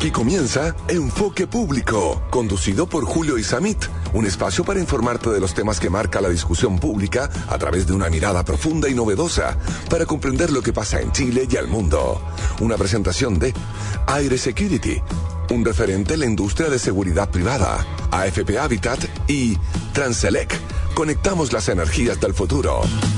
Aquí comienza Enfoque Público, conducido por Julio Isamit, un espacio para informarte de los temas que marca la discusión pública a través de una mirada profunda y novedosa para comprender lo que pasa en Chile y al mundo. Una presentación de Aire Security, un referente en la industria de seguridad privada, AFP Habitat y Transelec. Conectamos las energías del futuro.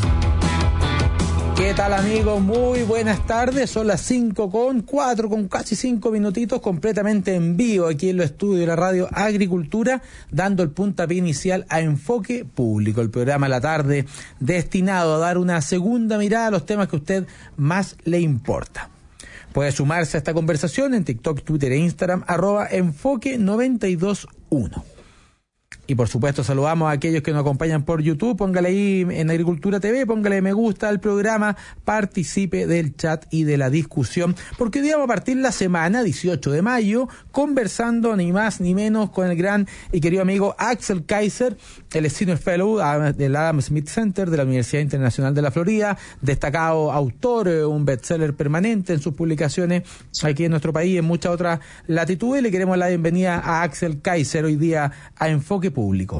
¿Qué tal, amigos? Muy buenas tardes. Son las 5:04, con casi 5 minutitos, completamente en vivo aquí en los estudios de la Radio Agricultura, dando el puntapié inicial a Enfoque Público, el programa de la tarde destinado a dar una segunda mirada a los temas que a usted más le importa. Puede sumarse a esta conversación en TikTok, Twitter e Instagram, @enfoque921. Y por supuesto saludamos a aquellos que nos acompañan por YouTube. Póngale ahí en Agricultura TV, póngale me gusta al programa, participe del chat y de la discusión, porque hoy día vamos a partir la semana 18 de mayo conversando ni más ni menos con el gran y querido amigo Axel Kaiser, el Senior Fellow del Adam Smith Center de la Universidad Internacional de la Florida, destacado autor, un bestseller permanente en sus publicaciones aquí en nuestro país y en muchas otras latitudes. Le queremos la bienvenida a Axel Kaiser hoy día a Enfoque Público.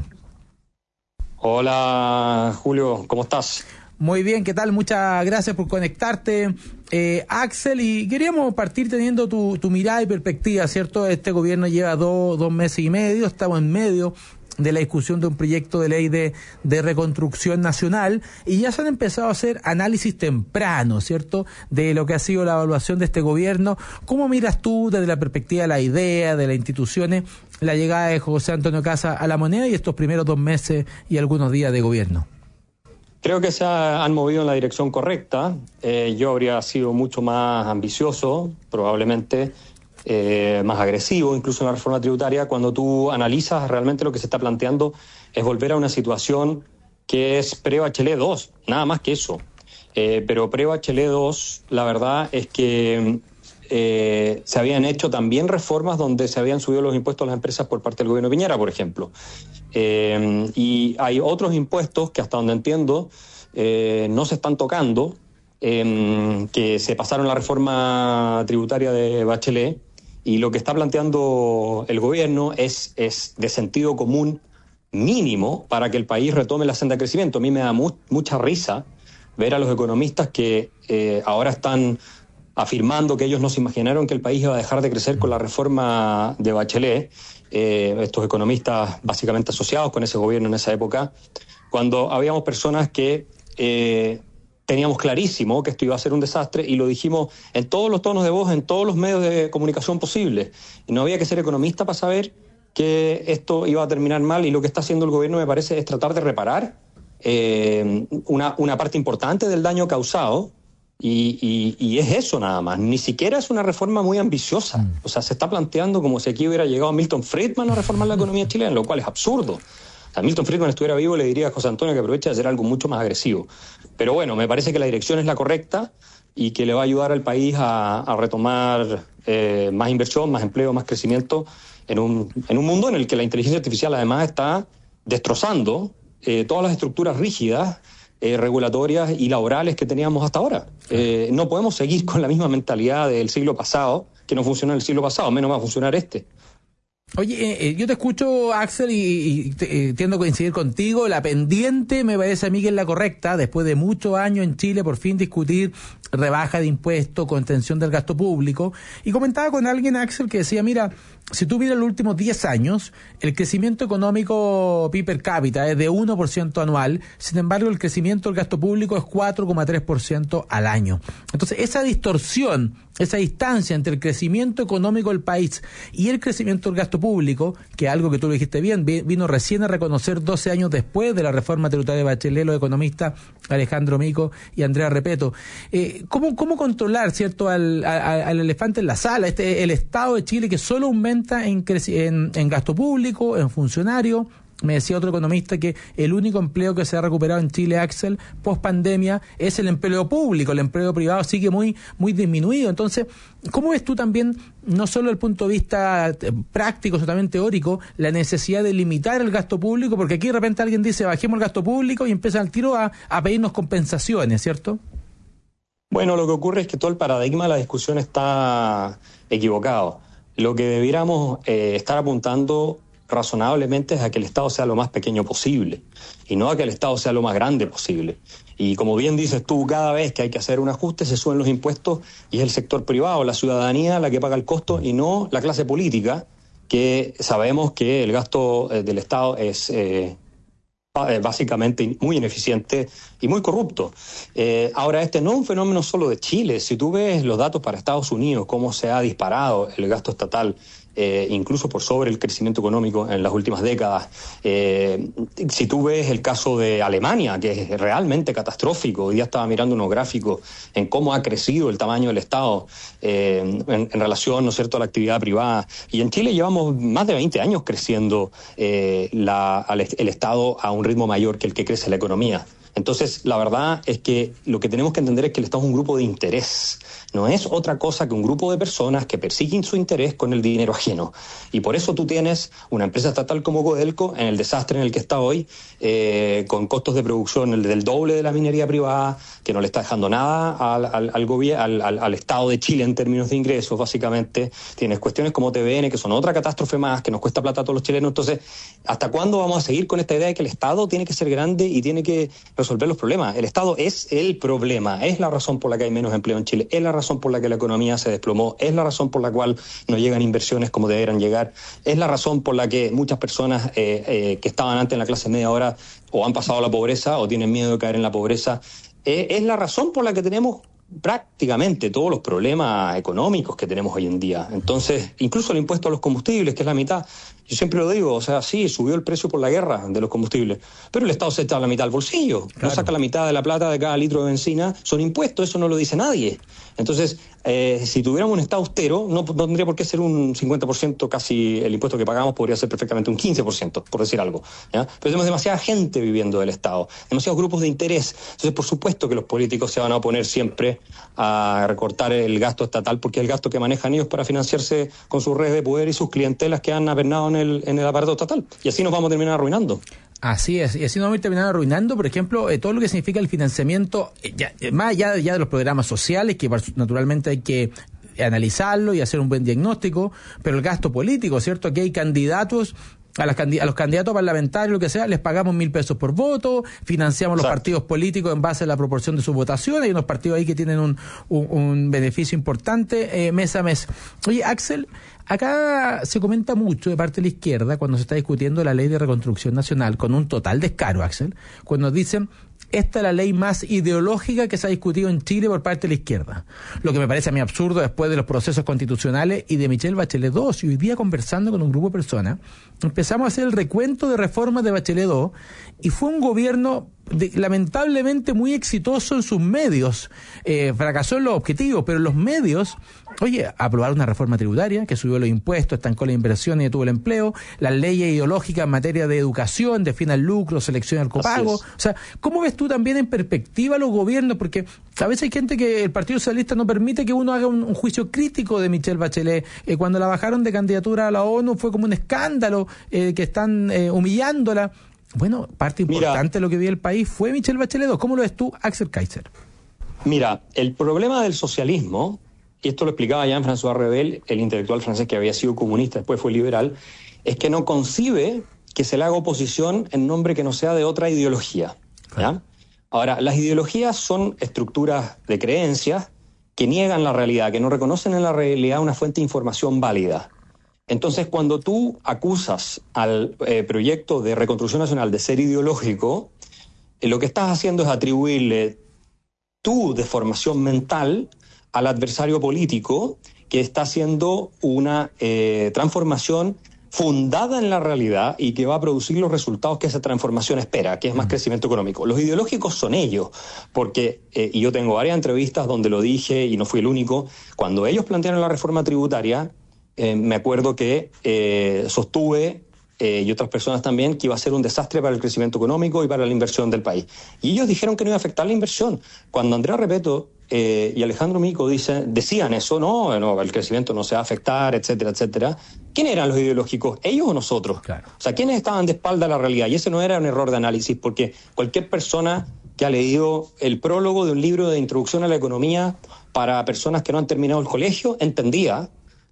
Hola Julio, ¿cómo estás? Muy bien, ¿qué tal? Muchas gracias por conectarte, Axel, y queríamos partir teniendo tu mirada y perspectiva, ¿cierto? Este gobierno lleva dos meses y medio, estamos en medio de la discusión de un proyecto de ley de reconstrucción nacional y ya se han empezado a hacer análisis tempranos, ¿cierto?, de lo que ha sido la evaluación de este gobierno. ¿Cómo miras tú desde la perspectiva de la idea, de las instituciones, la llegada de José Antonio Kassa a la moneda y estos primeros 2 meses y algunos días de gobierno? Creo que se han movido en la dirección correcta. Yo habría sido mucho más ambicioso, probablemente más agresivo, incluso en la reforma tributaria. Cuando tú analizas realmente lo que se está planteando es volver a una situación que es pre-Bachelet 2, nada más que eso. Pero pre-Bachelet 2, la verdad es que se habían hecho también reformas donde se habían subido los impuestos a las empresas por parte del gobierno de Piñera, por ejemplo. Y hay otros impuestos que, hasta donde entiendo, no se están tocando, que se pasaron la reforma tributaria de Bachelet, y lo que está planteando el gobierno es de sentido común mínimo para que el país retome la senda de crecimiento. A mí me da mucha risa ver a los economistas que ahora están afirmando que ellos no se imaginaron que el país iba a dejar de crecer con la reforma de Bachelet, estos economistas básicamente asociados con ese gobierno en esa época, cuando habíamos personas que teníamos clarísimo que esto iba a ser un desastre y lo dijimos en todos los tonos de voz, en todos los medios de comunicación posibles. Y no había que ser economista para saber que esto iba a terminar mal, y lo que está haciendo el gobierno, me parece, es tratar de reparar una parte importante del daño causado. Y es eso nada más, ni siquiera es una reforma muy ambiciosa. O sea, se está planteando como si aquí hubiera llegado Milton Friedman a reformar la economía chilena, lo cual es absurdo. O sea, Milton Friedman estuviera vivo, le diría a José Antonio que aproveche de hacer algo mucho más agresivo. Pero bueno, me parece que la dirección es la correcta y que le va a ayudar al país a retomar más inversión, más empleo, más crecimiento en un mundo en el que la inteligencia artificial además está destrozando todas las estructuras rígidas, regulatorias y laborales que teníamos hasta ahora. No podemos seguir con la misma mentalidad del siglo pasado, que no funcionó en el siglo pasado, menos va a funcionar este. Oye, yo te escucho, Axel, y tiendo a coincidir contigo. La pendiente me parece a mí que es la correcta, después de muchos años en Chile, por fin discutir rebaja de impuestos, contención del gasto público. Y comentaba con alguien, Axel, que decía, mira, si tú miras los últimos 10 años, el crecimiento económico PIB per cápita es de 1% anual, sin embargo el crecimiento del gasto público es 4,3% al año. Entonces esa distorsión, esa distancia entre el crecimiento económico del país y el crecimiento del gasto público, que es algo que tú lo dijiste bien, vino recién a reconocer 12 años después de la reforma tributaria de Bachelet, los economistas Alejandro Mico y Andrea Repeto. ¿Cómo controlar, cierto, al elefante en la sala, el Estado de Chile que solo aumenta en gasto público, en funcionarios? Me decía otro economista que el único empleo que se ha recuperado en Chile, Axel, post pandemia, es el empleo público. El empleo privado sigue muy disminuido. Entonces, ¿cómo ves tú también, no solo desde el punto de vista práctico, sino también teórico, la necesidad de limitar el gasto público? Porque aquí de repente alguien dice, bajemos el gasto público, y empiezan al tiro a pedirnos compensaciones, ¿cierto? Bueno, lo que ocurre es que todo el paradigma de la discusión está equivocado. lo que debiéramos estar apuntando razonablemente es a que el Estado sea lo más pequeño posible y no a que el Estado sea lo más grande posible. Y como bien dices tú, cada vez que hay que hacer un ajuste se suben los impuestos y es el sector privado, la ciudadanía la que paga el costo y no la clase política, que sabemos que el gasto del Estado es básicamente muy ineficiente y muy corrupto. Ahora, este no es un fenómeno solo de Chile. Si tú ves los datos para Estados Unidos, cómo se ha disparado el gasto estatal, incluso por sobre el crecimiento económico en las últimas décadas. Si tú ves el caso de Alemania, que es realmente catastrófico, hoy día estaba mirando unos gráficos en cómo ha crecido el tamaño del Estado en relación, ¿no es cierto?, a la actividad privada. Y en Chile llevamos más de 20 años creciendo el Estado a un ritmo mayor que el que crece la economía. Entonces, la verdad es que lo que tenemos que entender es que el Estado es un grupo de interés. No es otra cosa que un grupo de personas que persiguen su interés con el dinero ajeno. Y por eso tú tienes una empresa estatal como Codelco en el desastre en el que está hoy, con costos de producción del doble de la minería privada, que no le está dejando nada al Estado de Chile en términos de ingresos, básicamente. Tienes cuestiones como TVN, que son otra catástrofe más, que nos cuesta plata a todos los chilenos. Entonces, ¿hasta cuándo vamos a seguir con esta idea de que el Estado tiene que ser grande y tiene que resolver los problemas? El Estado es el problema, es la razón por la que hay menos empleo en Chile, es la razón por la que la economía se desplomó, es la razón por la cual no llegan inversiones como deberían llegar, es la razón por la que muchas personas que estaban antes en la clase media ahora o han pasado a la pobreza o tienen miedo de caer en la pobreza, es la razón por la que tenemos prácticamente todos los problemas económicos que tenemos hoy en día. Entonces, incluso el impuesto a los combustibles, que es la mitad, yo siempre lo digo, o sea, sí, subió el precio por la guerra de los combustibles, pero el Estado se echa la mitad al bolsillo, claro. No saca la mitad de la plata de cada litro de benzina, son impuestos, eso no lo dice nadie. Entonces, si tuviéramos un Estado austero, no tendría por qué ser un 50%, casi el impuesto que pagamos podría ser perfectamente un 15%, por decir algo, ¿ya? Pero tenemos demasiada gente viviendo del Estado, demasiados grupos de interés. Entonces, por supuesto que los políticos se van a oponer siempre a recortar el gasto estatal, porque es el gasto que manejan ellos para financiarse con sus redes de poder y sus clientelas que han apernado en el aparato estatal. Y así nos vamos a terminar arruinando. Así es, y así nos vamos a terminar arruinando, por ejemplo, todo lo que significa el financiamiento, más allá de los programas sociales, que naturalmente hay que analizarlo y hacer un buen diagnóstico, pero el gasto político, ¿cierto? Aquí hay candidatos, a los candidatos parlamentarios, lo que sea, les pagamos 1.000 pesos por voto, financiamos los partidos políticos en base a la proporción de sus votaciones, hay unos partidos ahí que tienen un beneficio importante mes a mes. Oye, Axel, acá se comenta mucho de parte de la izquierda cuando se está discutiendo la ley de reconstrucción nacional, con un total descaro, Axel, cuando dicen: esta es la ley más ideológica que se ha discutido en Chile por parte de la izquierda. Lo que me parece a mí absurdo después de los procesos constitucionales y de Michelle Bachelet II. Y hoy día, conversando con un grupo de personas, empezamos a hacer el recuento de reformas de Bachelet II y fue un gobierno lamentablemente muy exitoso en sus medios. Fracasó en los objetivos, pero en los medios, aprobaron una reforma tributaria que subió los impuestos, estancó la inversión y detuvo el empleo, las leyes ideológicas en materia de educación, define el lucro, selecciona el copago. O sea, ¿cómo ves tú también en perspectiva los gobiernos? Porque a veces hay gente que el Partido Socialista no permite que uno haga un juicio crítico de Michelle Bachelet. Cuando la bajaron de candidatura a la ONU fue como un escándalo, que están humillándola. Bueno, parte importante de lo que vio el país fue Michelle Bachelet II. ¿Cómo lo ves tú, Axel Kaiser? Mira, el problema del socialismo, y esto lo explicaba Jean-François Revel, el intelectual francés que había sido comunista, después fue liberal, es que no concibe que se le haga oposición en nombre que no sea de otra ideología, ¿ya? Ahora, las ideologías son estructuras de creencias que niegan la realidad, que no reconocen en la realidad una fuente de información válida. Entonces, cuando tú acusas al proyecto de reconstrucción nacional de ser ideológico, lo que estás haciendo es atribuirle tu deformación mental al adversario político que está haciendo una transformación fundada en la realidad y que va a producir los resultados que esa transformación espera, que es más crecimiento económico. Los ideológicos son ellos, porque, y yo tengo varias entrevistas donde lo dije y no fui el único, cuando ellos plantearon la reforma tributaria, me acuerdo que sostuve, y otras personas también, que iba a ser un desastre para el crecimiento económico y para la inversión del país. Y ellos dijeron que no iba a afectar la inversión. Cuando Andrea Repetto y Alejandro Mico decían eso, no, el crecimiento no se va a afectar, etcétera, etcétera. ¿Quiénes eran los ideológicos? ¿Ellos o nosotros? Claro. O sea, ¿quiénes estaban de espalda a la realidad? Y ese no era un error de análisis, porque cualquier persona que ha leído el prólogo de un libro de introducción a la economía para personas que no han terminado el colegio entendía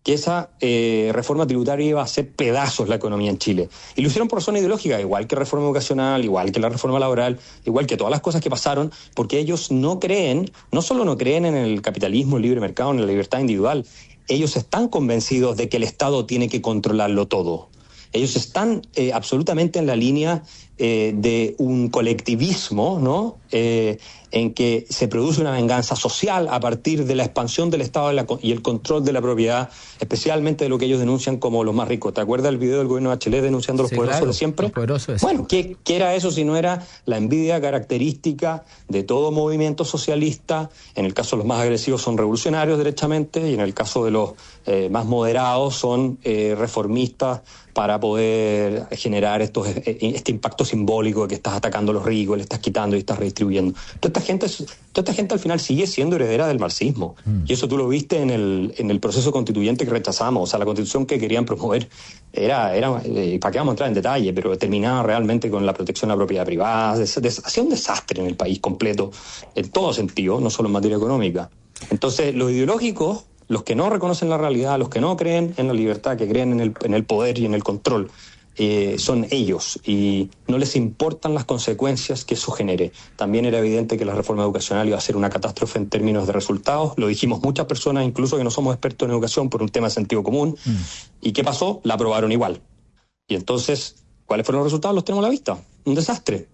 que esa reforma tributaria iba a hacer pedazos la economía en Chile. Y lo hicieron por razones ideológicas, igual que la reforma educacional, igual que la reforma laboral, igual que todas las cosas que pasaron, porque ellos no solo no creen en el capitalismo, el libre mercado, en la libertad individual, ellos están convencidos de que el Estado tiene que controlarlo todo. Ellos están absolutamente en la línea de un colectivismo, ¿no? En que se produce una venganza social a partir de la expansión del Estado y el control de la propiedad, especialmente de lo que ellos denuncian como los más ricos. ¿Te acuerdas del video del gobierno de Bachelet denunciando a los poderosos, claro, de siempre? Los poderosos. Bueno, ¿qué era eso si no era la envidia característica de todo movimiento socialista? En el caso de los más agresivos son revolucionarios derechamente, y en el caso de los más moderados son reformistas para poder generar este impacto simbólico de que estás atacando a los ricos, le estás quitando y estás redistribuyendo. Toda esta gente al final sigue siendo heredera del marxismo. Y eso tú lo viste en el proceso constituyente que rechazamos. O sea, la constitución que querían promover era para qué vamos a entrar en detalle, pero terminaba realmente con la protección a la propiedad privada. Hacía un desastre en el país completo, en todo sentido, no solo en materia económica. Entonces, los ideológicos, los que no reconocen la realidad, los que no creen en la libertad, que creen en el poder y en el control, son ellos, y no les importan las consecuencias que eso genere. También era evidente que la reforma educacional iba a ser una catástrofe en términos de resultados. Lo dijimos muchas personas, incluso que no somos expertos en educación, por un tema de sentido común. ¿Y qué pasó? La aprobaron igual. Y entonces, ¿cuáles fueron los resultados? Los tenemos a la vista. Un desastre.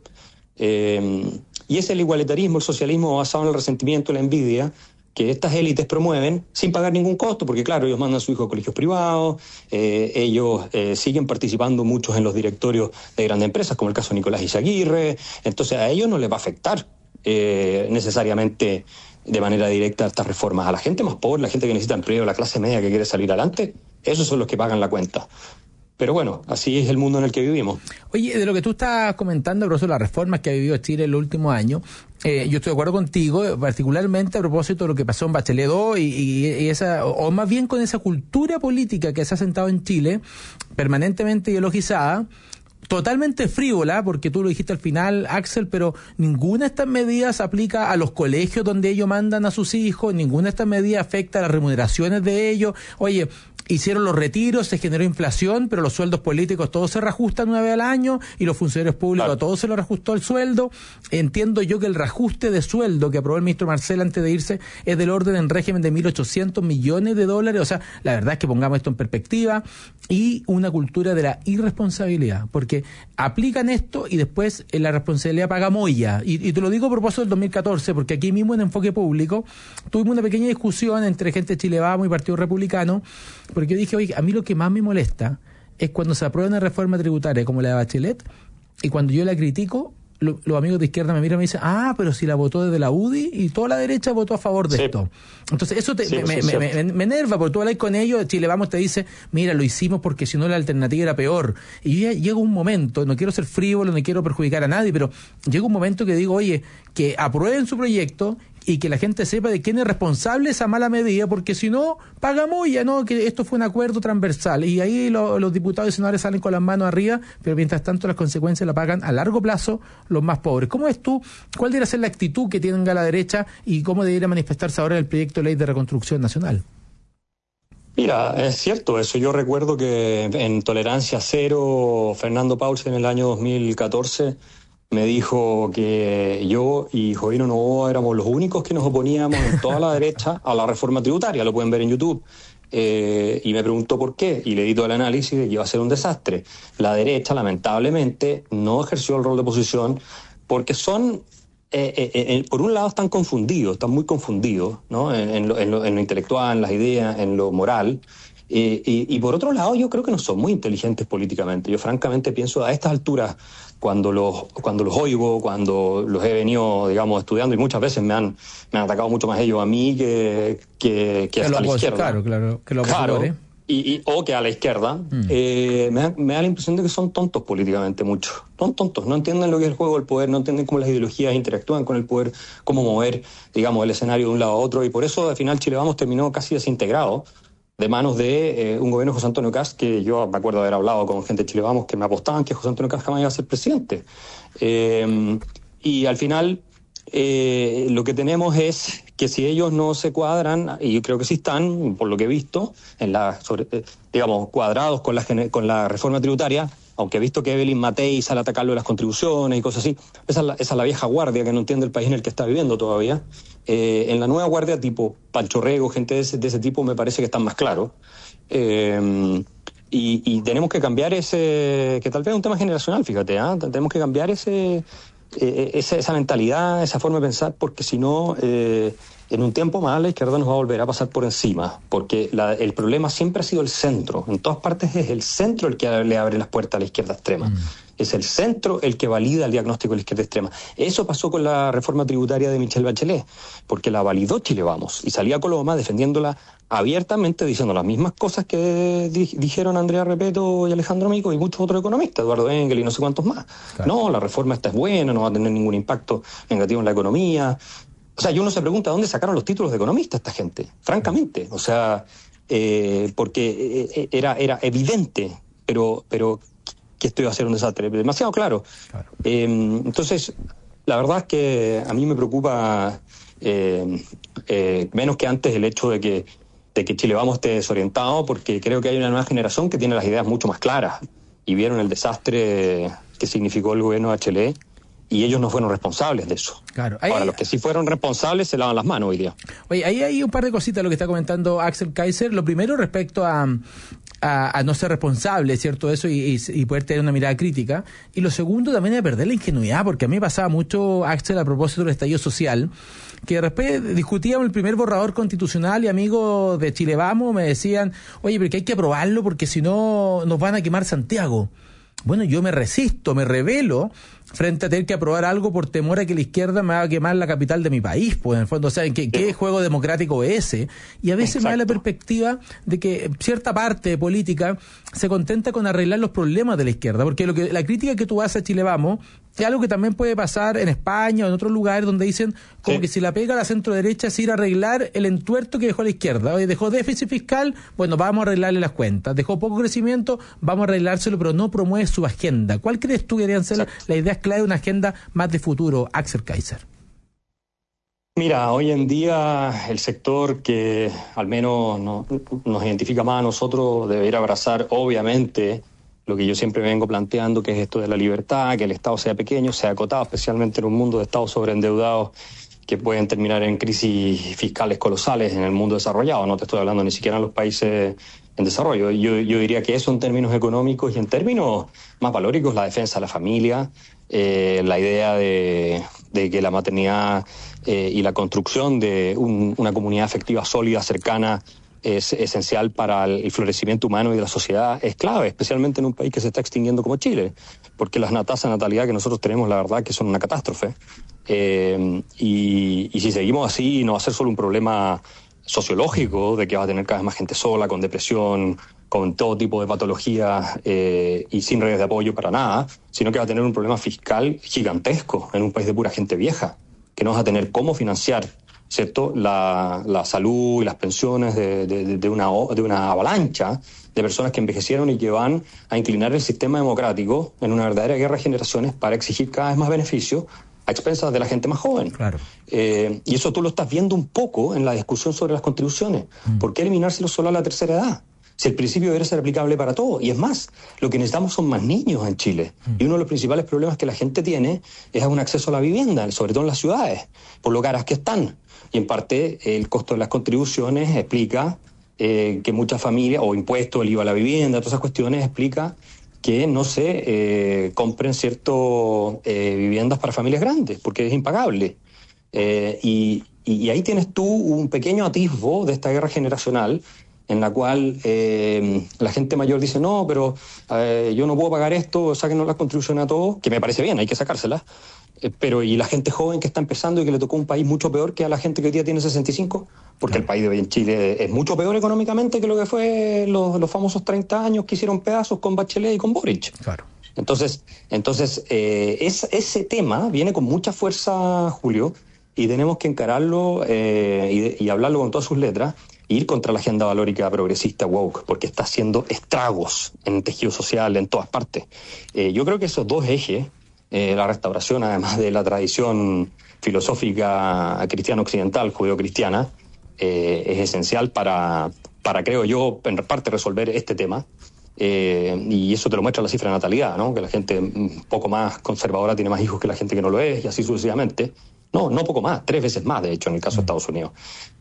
Y es el igualitarismo, el socialismo basado en el resentimiento y la envidia, que estas élites promueven sin pagar ningún costo, porque claro, ellos mandan a su hijo a colegios privados, ellos siguen participando muchos en los directorios de grandes empresas, como el caso de Nicolás Izaguirre. Entonces a ellos no les va a afectar necesariamente de manera directa estas reformas. A la gente más pobre, la gente que necesita empleo, la clase media que quiere salir adelante, esos son los que pagan la cuenta. Pero bueno, así es el mundo en el que vivimos. Oye, de lo que tú estás comentando, profesor, las reformas que ha vivido Chile en los últimos años, yo estoy de acuerdo contigo, particularmente a propósito de lo que pasó en Bachelet 2 y esa, o más bien con esa cultura política que se ha sentado en Chile, permanentemente ideologizada, totalmente frívola, porque tú lo dijiste al final, Axel, pero ninguna de estas medidas aplica a los colegios donde ellos mandan a sus hijos, ninguna de estas medidas afecta a las remuneraciones de ellos. Oye, hicieron los retiros, se generó inflación, pero los sueldos políticos todos se reajustan una vez al año y los funcionarios públicos claro, a todos se les reajustó el sueldo. Entiendo yo que el reajuste de sueldo que aprobó el ministro Marcel antes de irse es del orden en régimen de $1.800 millones. O sea, la verdad es que pongamos esto en perspectiva, y una cultura de la irresponsabilidad, porque aplican esto y después la responsabilidad paga Moya. Y te lo digo a propósito del 2014, porque aquí mismo en Enfoque Público tuvimos una pequeña discusión entre gente de Chile Vamos y Partido Republicano, porque yo dije, oye, a mí lo que más me molesta es cuando se aprueba una reforma tributaria como la de Bachelet, y cuando yo la critico, los amigos de izquierda me miran y me dicen, pero si la votó desde la UDI y toda la derecha votó a favor de esto. Entonces eso me enerva, porque tú hablas con ellos, Chile Vamos te dice, mira, lo hicimos porque si no la alternativa era peor. Y yo ya llega un momento, no quiero ser frívolo, no quiero perjudicar a nadie, pero llega un momento que digo, oye, que aprueben su proyecto y que la gente sepa de quién es responsable esa mala medida, porque si no, paga Moya, ¿no? Que esto fue un acuerdo transversal, y ahí los diputados y senadores salen con las manos arriba, pero mientras tanto las consecuencias la pagan a largo plazo los más pobres. ¿Cómo ves tú? ¿Cuál debería ser la actitud que tenga la derecha y cómo debería manifestarse ahora el proyecto de ley de reconstrucción nacional? Mira, es cierto eso. Yo recuerdo que en Tolerancia Cero, Fernando Paulsen en el año 2014 me dijo que yo y Jovino Novoa éramos los únicos que nos oponíamos en toda la derecha a la reforma tributaria, lo pueden ver en YouTube. Y me preguntó por qué, y le di todo el análisis de que iba a ser un desastre. La derecha, lamentablemente, no ejerció el rol de oposición porque son, por un lado, están confundidos, están muy confundidos, ¿no? En lo intelectual, en las ideas, en lo moral. Y por otro lado, yo creo que no son muy inteligentes políticamente. Yo francamente pienso a estas alturas, cuando los oigo, cuando los he venido, digamos, estudiando, y muchas veces me han atacado mucho más ellos a mí que hasta la izquierda. Claro, que los opositores. O que a la izquierda, me da la impresión de que son tontos políticamente, muchos. Son tontos, no entienden lo que es el juego del poder, no entienden cómo las ideologías interactúan con el poder, cómo mover, digamos, el escenario de un lado a otro, y por eso al final Chile Vamos terminó casi desintegrado de manos de un gobierno de José Antonio Kast, que yo me acuerdo de haber hablado con gente de Chile Vamos que me apostaban que José Antonio Kast jamás iba a ser presidente. Y al final lo que tenemos es que si ellos no se cuadran, y yo creo que sí están, por lo que he visto, cuadrados con la reforma tributaria, aunque he visto que Evelyn Matei sale a atacarlo de las contribuciones y cosas así, esa es la vieja guardia que no entiende el país en el que está viviendo todavía. En la nueva guardia tipo Pancho Rego, gente de ese tipo, me parece que están más claros. Y tenemos que cambiar que tal vez es un tema generacional, fíjate, tenemos que cambiar esa mentalidad, esa forma de pensar, porque si no, en un tiempo más la izquierda nos va a volver a pasar por encima, porque el problema siempre ha sido el centro. En todas partes es el centro el que le abre las puertas a la izquierda extrema. Es el centro el que valida el diagnóstico de la izquierda extrema. Eso pasó con la reforma tributaria de Michelle Bachelet, porque la validó Chile Vamos, y salía Coloma defendiéndola abiertamente, diciendo las mismas cosas que dijeron Andrea Repeto y Alejandro Mico y muchos otros economistas, Eduardo Engel y no sé cuántos más. Claro. No, la reforma esta es buena, no va a tener ningún impacto negativo en la economía. O sea, y uno se pregunta dónde sacaron los títulos de economista esta gente, francamente. O sea, porque era evidente, pero que esto iba a ser un desastre, demasiado claro. Entonces, la verdad es que a mí me preocupa menos que antes el hecho de que Chile Vamos esté desorientado, porque creo que hay una nueva generación que tiene las ideas mucho más claras y vieron el desastre que significó el gobierno de Bachelet, y ellos no fueron responsables de eso. Claro. Ahora, los que sí fueron responsables se lavan las manos hoy día. Oye, ahí hay un par de cositas lo que está comentando Axel Kaiser. Lo primero, respecto a no ser responsable, ¿cierto? Eso y poder tener una mirada crítica. Y lo segundo, también es perder la ingenuidad, porque a mí me pasaba mucho, Axel, a propósito del estallido social, que después discutíamos el primer borrador constitucional y amigos de Chile Vamos me decían, oye, pero que hay que aprobarlo porque si no nos van a quemar Santiago. Bueno, yo me resisto, me rebelo frente a tener que aprobar algo por temor a que la izquierda me va a quemar la capital de mi país, pues en el fondo, o sea, ¿qué juego democrático es ese? Y a veces Exacto. Me da la perspectiva de que cierta parte de política se contenta con arreglar los problemas de la izquierda, porque la crítica que tú haces a Chile Vamos es algo que también puede pasar en España o en otros lugares donde dicen como que si la pega a la centro derecha es ir a arreglar el entuerto que dejó la izquierda. Oye, dejó déficit fiscal, bueno, vamos a arreglarle las cuentas. Dejó poco crecimiento, vamos a arreglárselo, pero no promueve su agenda. ¿Cuál crees tú que deberían ser las ideas clave de una agenda más de futuro, Axel Kaiser? Mira, hoy en día el sector que al menos nos identifica más a nosotros debería abrazar, obviamente, lo que yo siempre vengo planteando, que es esto de la libertad, que el Estado sea pequeño, sea acotado, especialmente en un mundo de Estados sobreendeudados que pueden terminar en crisis fiscales colosales en el mundo desarrollado. No te estoy hablando ni siquiera en los países en desarrollo. Yo diría que eso en términos económicos, y en términos más valóricos, la defensa de la familia, la idea de que la maternidad y la construcción de una comunidad afectiva sólida, cercana, es esencial para el florecimiento humano y de la sociedad, es clave, especialmente en un país que se está extinguiendo como Chile, porque las tasas de natalidad que nosotros tenemos, la verdad, que son una catástrofe. Y si seguimos así, no va a ser solo un problema sociológico, de que va a tener cada vez más gente sola, con depresión, con todo tipo de patologías y sin redes de apoyo para nada, sino que va a tener un problema fiscal gigantesco en un país de pura gente vieja, que no vas a tener cómo financiar, ¿cierto?, la salud y las pensiones de una avalancha de personas que envejecieron y que van a inclinar el sistema democrático en una verdadera guerra de generaciones para exigir cada vez más beneficios a expensas de la gente más joven. Claro. Y eso tú lo estás viendo un poco en la discusión sobre las contribuciones. ¿Por qué eliminárselo solo a la tercera edad? Si el principio debería ser aplicable para todos. Y es más, lo que necesitamos son más niños en Chile. Y uno de los principales problemas que la gente tiene es un acceso a la vivienda, sobre todo en las ciudades, por lo caras que están. Y en parte el costo de las contribuciones explica que muchas familias, o impuestos, el IVA a la vivienda, todas esas cuestiones, explica que no se compren viviendas para familias grandes, porque es impagable. Y ahí tienes tú un pequeño atisbo de esta guerra generacional, en la cual la gente mayor dice, no, pero yo no puedo pagar esto, sáquenos las contribuciones a todos, que me parece bien, hay que sacárselas. Pero y la gente joven que está empezando y que le tocó un país mucho peor que a la gente que hoy día tiene 65, porque el país de hoy en Chile es mucho peor económicamente que lo que fue los famosos 30 años que hicieron pedazos con Bachelet y con Boric. Claro. Entonces ese tema viene con mucha fuerza, Julio, y tenemos que encararlo y hablarlo con todas sus letras, e ir contra la agenda valórica progresista woke, porque está haciendo estragos en el tejido social en todas partes. Yo creo que esos dos ejes la restauración, además de la tradición filosófica cristiano-occidental, judeo-cristiana, es esencial para, creo yo, en parte resolver este tema. Y eso te lo muestra la cifra de natalidad, ¿no? Que la gente un poco más conservadora tiene más hijos que la gente que no lo es, y así sucesivamente. No poco más, 3 veces más, de hecho, en el caso de Estados Unidos.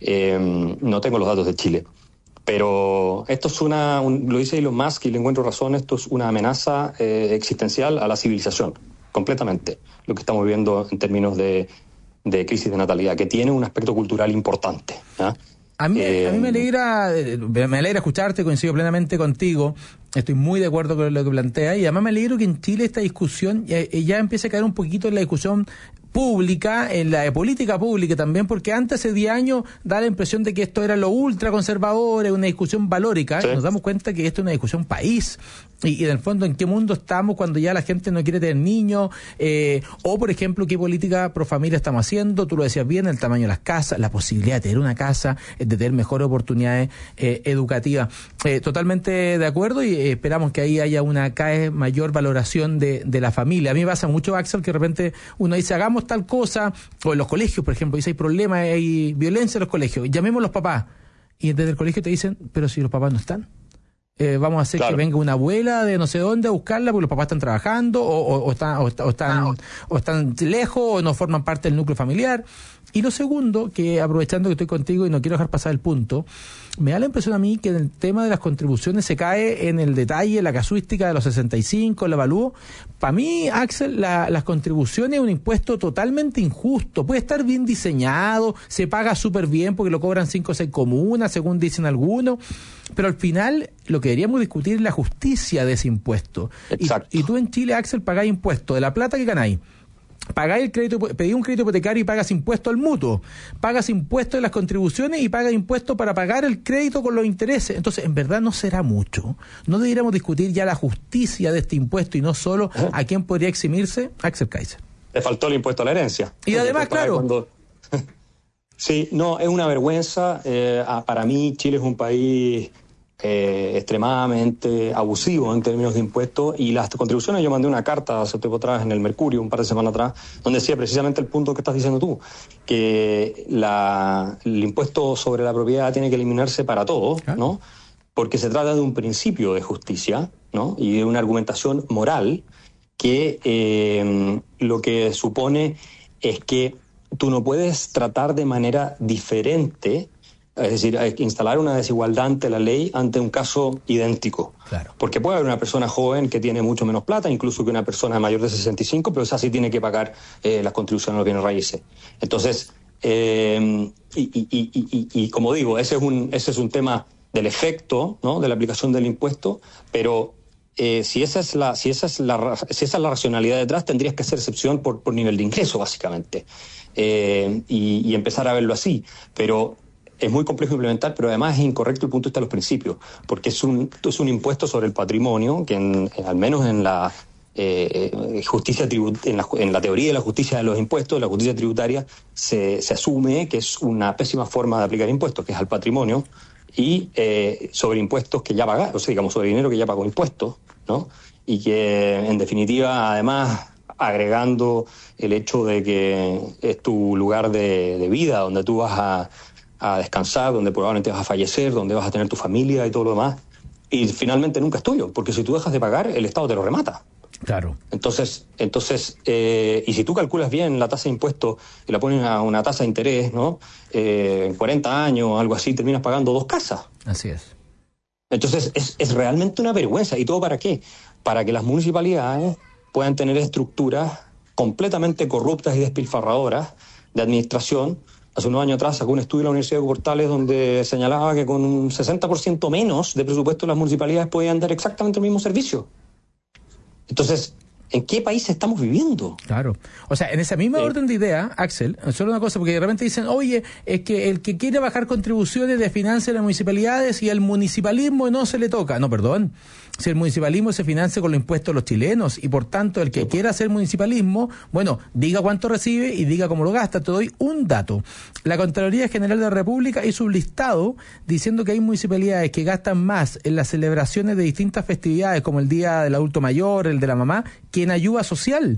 No tengo los datos de Chile. Pero esto es lo dice Elon Musk y le encuentro razón, esto es una amenaza existencial a la civilización, completamente, lo que estamos viviendo en términos de crisis de natalidad, que tiene un aspecto cultural importante, ¿ya? A mí me alegra escucharte, coincido plenamente contigo, estoy muy de acuerdo con lo que planteas, y además me alegro que en Chile esta discusión ya empiece a caer un poquito en la discusión pública, en la de política pública también, porque antes, hace 10 años, da la impresión de que esto era lo ultraconservador, una discusión valórica, sí. Nos damos cuenta que esto es una discusión país, y en el fondo, ¿en qué mundo estamos cuando ya la gente no quiere tener niños? O, por ejemplo, ¿qué política pro familia estamos haciendo? Tú lo decías bien, el tamaño de las casas, la posibilidad de tener una casa, de tener mejores oportunidades educativas. Totalmente de acuerdo, y esperamos que ahí haya una cada vez mayor valoración de la familia. A mí me pasa mucho, Axel, que de repente uno dice, hagamos tal cosa, o en los colegios, por ejemplo, dice, hay problemas, hay violencia en los colegios, llamemos a los papás, y desde el colegio te dicen, pero si los papás no están, vamos a hacer que venga una abuela de no sé dónde a buscarla porque los papás están trabajando o están lejos o no forman parte del núcleo familiar. Y lo segundo, que aprovechando que estoy contigo y no quiero dejar pasar el punto, me da la impresión a mí que en el tema de las contribuciones se cae en el detalle, la casuística de los 65, el avalúo. Para mí, Axel, las contribuciones es un impuesto totalmente injusto. Puede estar bien diseñado, se paga súper bien porque lo cobran 5 o 6 comunas, según dicen algunos, pero al final lo que deberíamos discutir es la justicia de ese impuesto. Exacto. Y tú en Chile, Axel, pagás impuestos de la plata que ganáis. Pagáis el crédito, pedís un crédito hipotecario y pagas impuesto al mutuo, pagas impuesto de las contribuciones y pagas impuesto para pagar el crédito con los intereses. Entonces, en verdad no será mucho. ¿No deberíamos discutir ya la justicia de este impuesto y no solo a quién podría eximirse? Axel Kaiser. Le faltó el impuesto a la herencia. Y además, claro. Sí, no, es una vergüenza. Para mí, Chile es un país extremadamente abusivo en términos de impuestos, y las contribuciones, yo mandé una carta hace tiempo atrás en el Mercurio, un par de semanas atrás, donde decía precisamente el punto que estás diciendo tú, que el impuesto sobre la propiedad tiene que eliminarse para todos, ¿no? Porque se trata de un principio de justicia, ¿no? Y de una argumentación moral que lo que supone es que tú no puedes tratar de manera diferente. Es decir, hay que instalar una desigualdad ante la ley ante un caso idéntico. Claro. Porque puede haber una persona joven que tiene mucho menos plata, incluso que una persona mayor de 65, pero esa sí tiene que pagar las contribuciones a los bienes raíces. Entonces, como digo, ese es un tema del efecto, ¿no?, de la aplicación del impuesto, pero si esa es la racionalidad detrás, tendrías que hacer excepción por nivel de ingreso, básicamente, y empezar a verlo así. Pero es muy complejo implementar, pero además es incorrecto el punto de vista de los principios, porque es un impuesto sobre el patrimonio que al menos en la justicia en la teoría de la justicia de los impuestos, la justicia tributaria, se asume que es una pésima forma de aplicar impuestos, que es al patrimonio, y sobre impuestos que ya pagaron, o sea, digamos, sobre dinero que ya pagó impuestos, ¿no? Y que, en definitiva, además, agregando el hecho de que es tu lugar de vida, donde tú vas a descansar, donde probablemente vas a fallecer, donde vas a tener tu familia y todo lo demás, y finalmente nunca es tuyo, porque si tú dejas de pagar, el Estado te lo remata. Claro. Entonces, y si tú calculas bien la tasa de impuesto y la pones a una tasa de interés, ¿no?, en 40 años o algo así, terminas pagando 2 casas. Así es. Entonces, es realmente una vergüenza. ¿Y todo para qué? Para que las municipalidades puedan tener estructuras completamente corruptas y despilfarradoras de administración. Hace unos años atrás sacó un estudio de la Universidad de Portales donde señalaba que con un 60% menos de presupuesto las municipalidades podían dar exactamente el mismo servicio. Entonces, ¿en qué país estamos viviendo? Claro. O sea, en esa misma orden de idea, Axel, solo una cosa, porque de repente dicen, oye, es que el que quiere bajar contribuciones de financia de las municipalidades y al municipalismo no se le toca. No, perdón. Si el municipalismo se financia con los impuestos de los chilenos y por tanto el que quiera hacer municipalismo, bueno, diga cuánto recibe y diga cómo lo gasta. Te doy un dato. La Contraloría General de la República hizo un listado diciendo que hay municipalidades que gastan más en las celebraciones de distintas festividades como el Día del Adulto Mayor, el de la Mamá, que en ayuda social.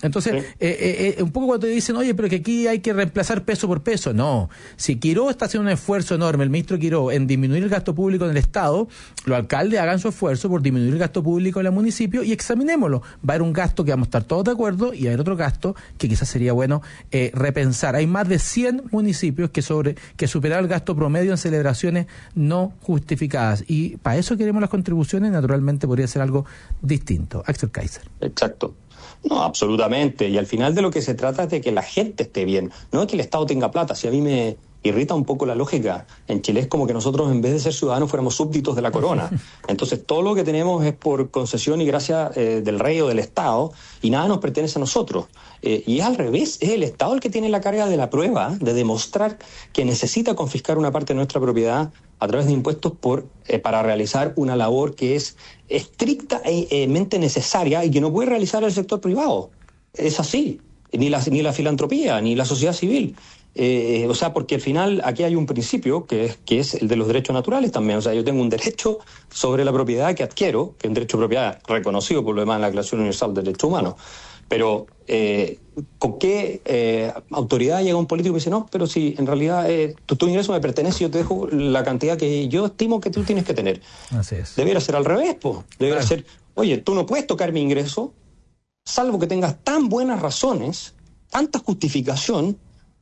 Entonces, un poco cuando te dicen, oye, pero que aquí hay que reemplazar peso por peso. No, si Quiró está haciendo un esfuerzo enorme, el ministro Quiró, en disminuir el gasto público en el Estado, los alcaldes hagan su esfuerzo por disminuir el gasto público en el municipio y examinémoslo. Va a haber un gasto que vamos a estar todos de acuerdo y va a haber otro gasto que quizás sería bueno repensar. Hay más de 100 municipios que superaron el gasto promedio en celebraciones no justificadas y para eso queremos las contribuciones, naturalmente podría ser algo distinto. Axel Kaiser. Exacto. No, absolutamente. Y al final de lo que se trata es de que la gente esté bien, no de que el Estado tenga plata. Si a mí me irrita un poco la lógica, en Chile es como que nosotros en vez de ser ciudadanos fuéramos súbditos de la corona. Entonces todo lo que tenemos es por concesión y gracia del rey o del Estado y nada nos pertenece a nosotros. Y es al revés, es el Estado el que tiene la carga de la prueba, de demostrar que necesita confiscar una parte de nuestra propiedad a través de impuestos para realizar una labor que es estrictamente necesaria y que no puede realizar el sector privado. Es así, ni la filantropía, ni la sociedad civil. O sea, porque al final aquí hay un principio que es el de los derechos naturales también. O sea, yo tengo un derecho sobre la propiedad que adquiero, que es un derecho de propiedad reconocido por lo demás en la Declaración Universal de Derechos Humanos. Pero, ¿con qué autoridad llega un político y dice, no, pero si en realidad tu ingreso me pertenece y yo te dejo la cantidad que yo estimo que tú tienes que tener? Así es. Debería ser al revés, pues. Debería ser, oye, tú no puedes tocar mi ingreso, salvo que tengas tan buenas razones, tanta justificación,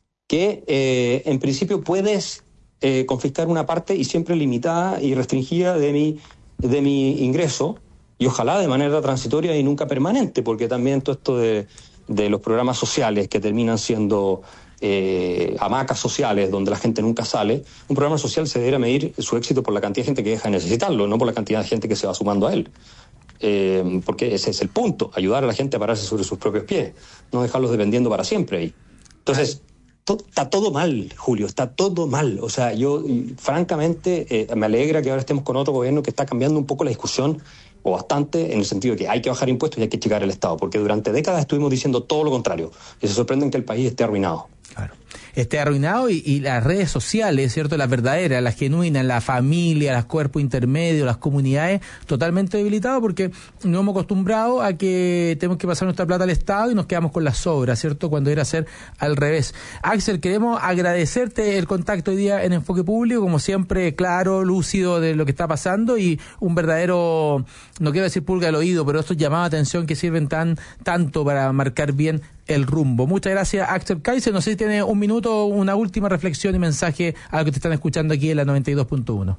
que en principio puedes confiscar una parte y siempre limitada y restringida de mi ingreso, y ojalá de manera transitoria y nunca permanente, porque también todo esto de los programas sociales que terminan siendo hamacas sociales donde la gente nunca sale, un programa social se debería medir su éxito por la cantidad de gente que deja de necesitarlo, no por la cantidad de gente que se va sumando a él. Porque ese es el punto, ayudar a la gente a pararse sobre sus propios pies, no dejarlos dependiendo para siempre ahí. Entonces, está todo mal, Julio, está todo mal. O sea, yo francamente me alegra que ahora estemos con otro gobierno que está cambiando un poco la discusión, o bastante, en el sentido de que hay que bajar impuestos y hay que checar el Estado, porque durante décadas estuvimos diciendo todo lo contrario, y se sorprenden que el país esté arruinado. Claro. Esté arruinado y las redes sociales, ¿cierto? Las verdaderas, las genuinas, la familia, los cuerpos intermedios, las comunidades, totalmente debilitados porque nos hemos acostumbrado a que tenemos que pasar nuestra plata al Estado y nos quedamos con las sobras, ¿cierto? Cuando era ser al revés. Axel, queremos agradecerte el contacto hoy día en Enfoque Público, como siempre, claro, lúcido de lo que está pasando y un verdadero, no quiero decir pulga al oído, pero estos llamados de atención que sirven tanto para marcar bien el rumbo. Muchas gracias, Axel Kaiser. No sé si tiene un minuto, una última reflexión y mensaje a lo que te están escuchando aquí en la 92.1.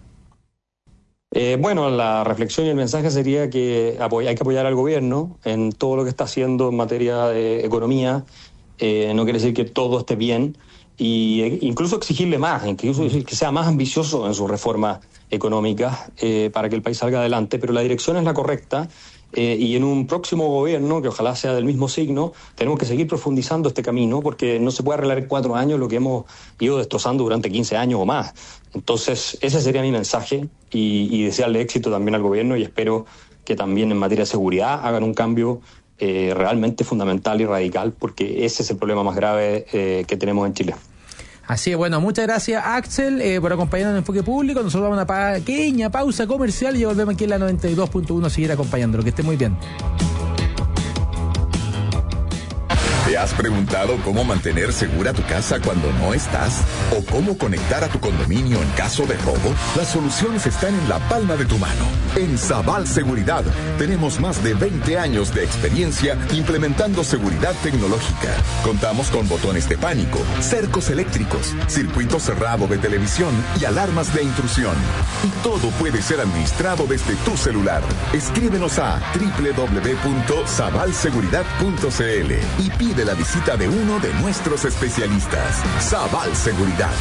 Bueno, la reflexión y el mensaje sería que hay que apoyar al gobierno en todo lo que está haciendo en materia de economía. No quiere decir que todo esté bien, y incluso exigirle más, incluso que sea más ambicioso en sus reformas económicas para que el país salga adelante, pero la dirección es la correcta. Y en un próximo gobierno, que ojalá sea del mismo signo, tenemos que seguir profundizando este camino, porque no se puede arreglar en 4 años lo que hemos ido destrozando durante 15 años o más. Entonces, ese sería mi mensaje, y desearle éxito también al gobierno, y espero que también en materia de seguridad hagan un cambio realmente fundamental y radical, porque ese es el problema más grave que tenemos en Chile. Así es, bueno, muchas gracias, Axel, por acompañarnos en Enfoque Público. Nosotros vamos a una pequeña pausa comercial y volvemos aquí en la 92.1 a seguir acompañándolo. Que esté muy bien. ¿Te has preguntado cómo mantener segura tu casa cuando no estás? ¿O cómo conectar a tu condominio en caso de robo? Las soluciones están en la palma de tu mano. En Sabal Seguridad tenemos más de 20 años de experiencia implementando seguridad tecnológica. Contamos con botones de pánico, cercos eléctricos, circuito cerrado de televisión y alarmas de intrusión. Y todo puede ser administrado desde tu celular. Escríbenos a www.sabalseguridad.cl y pide la visita de uno de nuestros especialistas. Sabal Seguridad.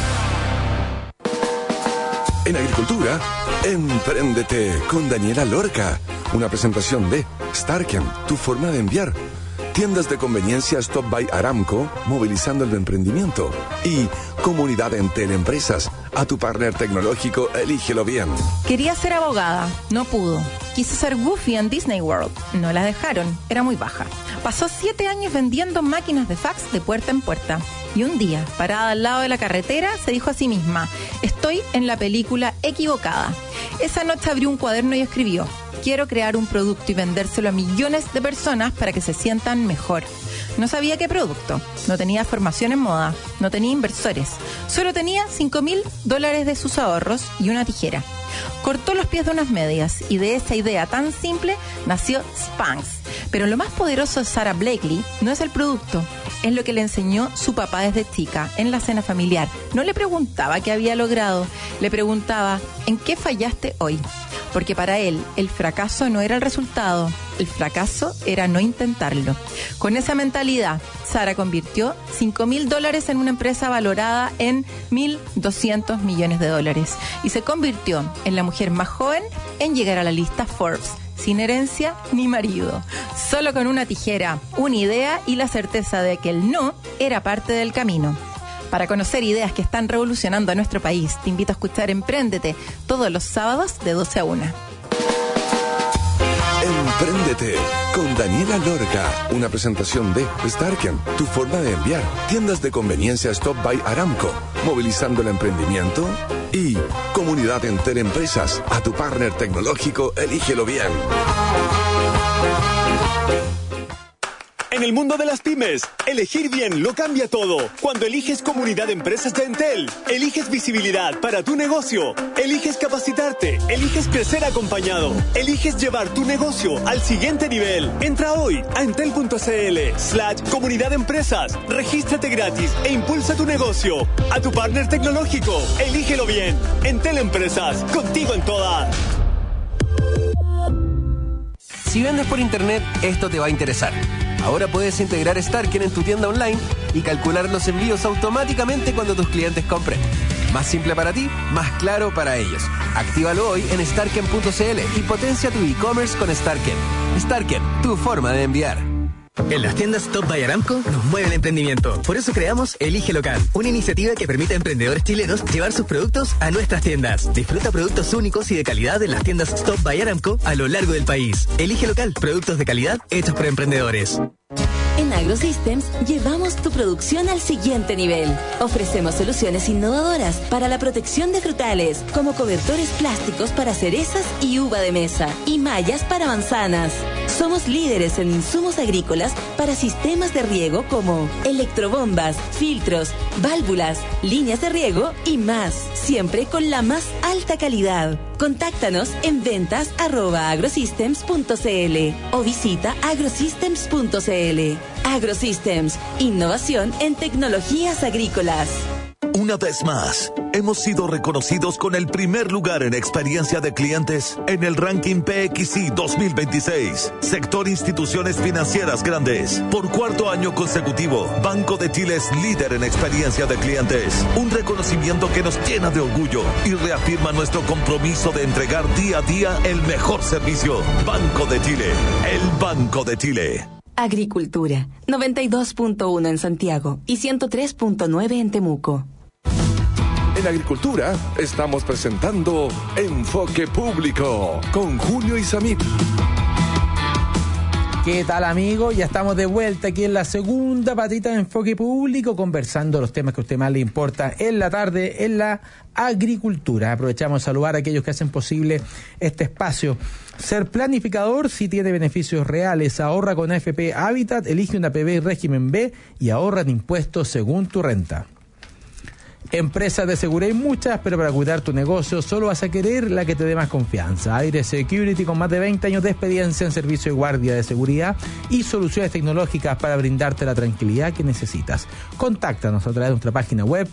En agricultura, empréndete con Daniela Lorca. Una presentación de Starken, tu forma de enviar. Tiendas de conveniencia Stop by Aramco, movilizando el emprendimiento. Y Comunidad Entel Empresas. A tu partner tecnológico, elígelo bien. Quería ser abogada, no pudo. Quiso ser Goofy en Disney World, no la dejaron, era muy baja. Pasó 7 años vendiendo máquinas de fax de puerta en puerta. Y un día, parada al lado de la carretera, se dijo a sí misma: estoy en la película equivocada. Esa noche abrió un cuaderno y escribió: quiero crear un producto y vendérselo a millones de personas para que se sientan mejor. No sabía qué producto, no tenía formación en moda, no tenía inversores, solo tenía $5,000 de sus ahorros y una tijera. Cortó los pies de unas medias y de esa idea tan simple nació Spanx. Pero lo más poderoso de Sara Blakely no es el producto, es lo que le enseñó su papá desde chica en la cena familiar. No le preguntaba qué había logrado, le preguntaba ¿en qué fallaste hoy? Porque para él el fracaso no era el resultado, el fracaso era no intentarlo. Con esa mentalidad, Sara convirtió $5,000 en una empresa valorada en $1,200 millones y se convirtió en la mujer más joven en llegar a la lista Forbes, sin herencia ni marido, solo con una tijera, una idea y la certeza de que el no era parte del camino. Para conocer ideas que están revolucionando a nuestro país, te invito a escuchar Empréndete todos los sábados de 12 a 1. Empréndete con Daniela Lorca, una presentación de Starken, tu forma de enviar, tiendas de conveniencia Stop by Aramco, movilizando el emprendimiento, y Comunidad Enter Empresas, a tu partner tecnológico, elígelo bien. En el mundo de las pymes, elegir bien lo cambia todo. Cuando eliges Comunidad de Empresas de Entel, eliges visibilidad para tu negocio, eliges capacitarte, eliges crecer acompañado, eliges llevar tu negocio al siguiente nivel. Entra hoy a entel.cl/Comunidad de Empresas, regístrate gratis e impulsa tu negocio. A tu partner tecnológico, elígelo bien. Entel Empresas, contigo en todas. Si vendes por internet, esto te va a interesar. Ahora puedes integrar Starken en tu tienda online y calcular los envíos automáticamente cuando tus clientes compren. Más simple para ti, más claro para ellos. Actívalo hoy en starken.cl y potencia tu e-commerce con Starken. Starken, tu forma de enviar. En las tiendas Stop by Aramco nos mueve el emprendimiento. Por eso creamos Elige Local, una iniciativa que permite a emprendedores chilenos llevar sus productos a nuestras tiendas. Disfruta productos únicos y de calidad en las tiendas Stop by Aramco a lo largo del país. Elige Local, productos de calidad hechos por emprendedores. En AgroSystems llevamos tu producción al siguiente nivel. Ofrecemos soluciones innovadoras para la protección de frutales, como cobertores plásticos para cerezas y uva de mesa, y mallas para manzanas. Somos líderes en insumos agrícolas para sistemas de riego como electrobombas, filtros, válvulas, líneas de riego y más, siempre con la más alta calidad. Contáctanos en ventas@agrosystems.cl o visita agrosystems.cl. AgroSystems, innovación en tecnologías agrícolas. Una vez más, hemos sido reconocidos con el primer lugar en experiencia de clientes en el ranking PXI 2026. Sector Instituciones Financieras Grandes. Por cuarto año consecutivo, Banco de Chile es líder en experiencia de clientes. Un reconocimiento que nos llena de orgullo y reafirma nuestro compromiso de entregar día a día el mejor servicio. Banco de Chile, el Banco de Chile. Agricultura, 92.1 en Santiago y 103.9 en Temuco. En Agricultura estamos presentando Enfoque Público con Julio Isamit. ¿Qué tal, amigos? Ya estamos de vuelta aquí en la segunda patita de Enfoque Público, conversando los temas que a usted más le importa en la tarde en la agricultura. Aprovechamos a saludar a aquellos que hacen posible este espacio. Ser planificador sí tiene beneficios reales. Ahorra con AFP Habitat, elige una PB régimen B y ahorra en impuestos según tu renta. Empresas de seguridad hay muchas, pero para cuidar tu negocio solo vas a querer la que te dé más confianza. Aire Security, con más de 20 años de experiencia en servicio de guardia de seguridad y soluciones tecnológicas para brindarte la tranquilidad que necesitas. Contáctanos a través de nuestra página web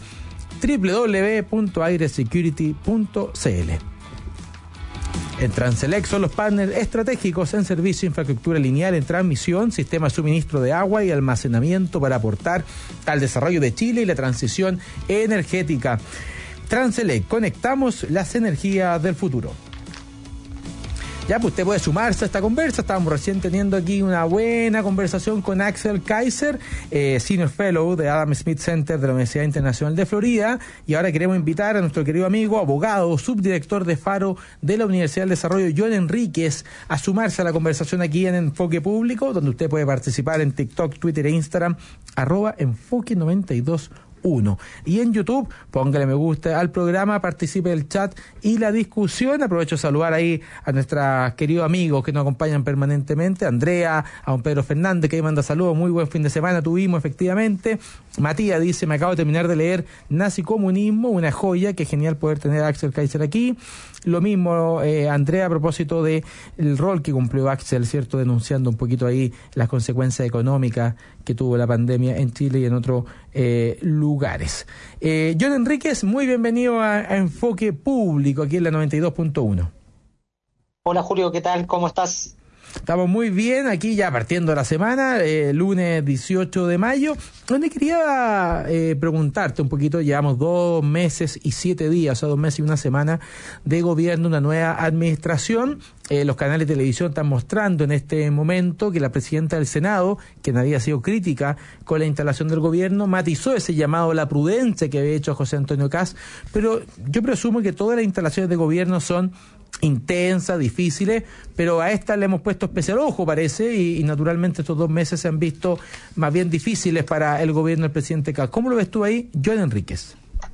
www.airesecurity.cl. En Transelec son los partners estratégicos en servicio de infraestructura lineal en transmisión, sistema de suministro de agua y almacenamiento para aportar al desarrollo de Chile y la transición energética. Transelec, conectamos las energías del futuro. Ya, pues usted puede sumarse a esta conversa. Estábamos recién teniendo aquí una buena conversación con Axel Kaiser, Senior Fellow de Adam Smith Center de la Universidad Internacional de Florida. Y ahora queremos invitar a nuestro querido amigo, abogado, subdirector de Faro de la Universidad del Desarrollo, John Enríquez, a sumarse a la conversación aquí en Enfoque Público, donde usted puede participar en TikTok, Twitter e Instagram, @Enfoque92 1. Y en YouTube, póngale me gusta al programa, participe del chat y la discusión. Aprovecho de saludar ahí a nuestros queridos amigos que nos acompañan permanentemente, Andrea, a don Pedro Fernández, que ahí manda saludos, muy buen fin de semana tuvimos efectivamente. Matías dice, me acabo de terminar de leer Nazi Comunismo, una joya, qué genial poder tener a Axel Kaiser aquí. Lo mismo, Andrea, a propósito de el rol que cumplió Axel, ¿cierto?, denunciando un poquito ahí las consecuencias económicas que tuvo la pandemia en Chile y en otros lugares. John Enríquez, muy bienvenido a Enfoque Público, aquí en la 92.1. Hola Julio, ¿qué tal? ¿Cómo estás? Estamos muy bien, aquí ya partiendo la semana, lunes 18 de mayo, donde quería preguntarte un poquito, llevamos 2 meses y 7 días, o sea, 2 meses y una semana de gobierno, una nueva administración. Los canales de televisión están mostrando en este momento que la presidenta del Senado, quien había sido crítica con la instalación del gobierno, matizó ese llamado a la prudencia que había hecho José Antonio Kast, pero yo presumo que todas las instalaciones de gobierno son intensas, difíciles, pero a esta le hemos puesto especial ojo, parece, y naturalmente estos 2 meses se han visto más bien difíciles para el gobierno del presidente Kast. ¿Cómo lo ves tú ahí, John Enríquez?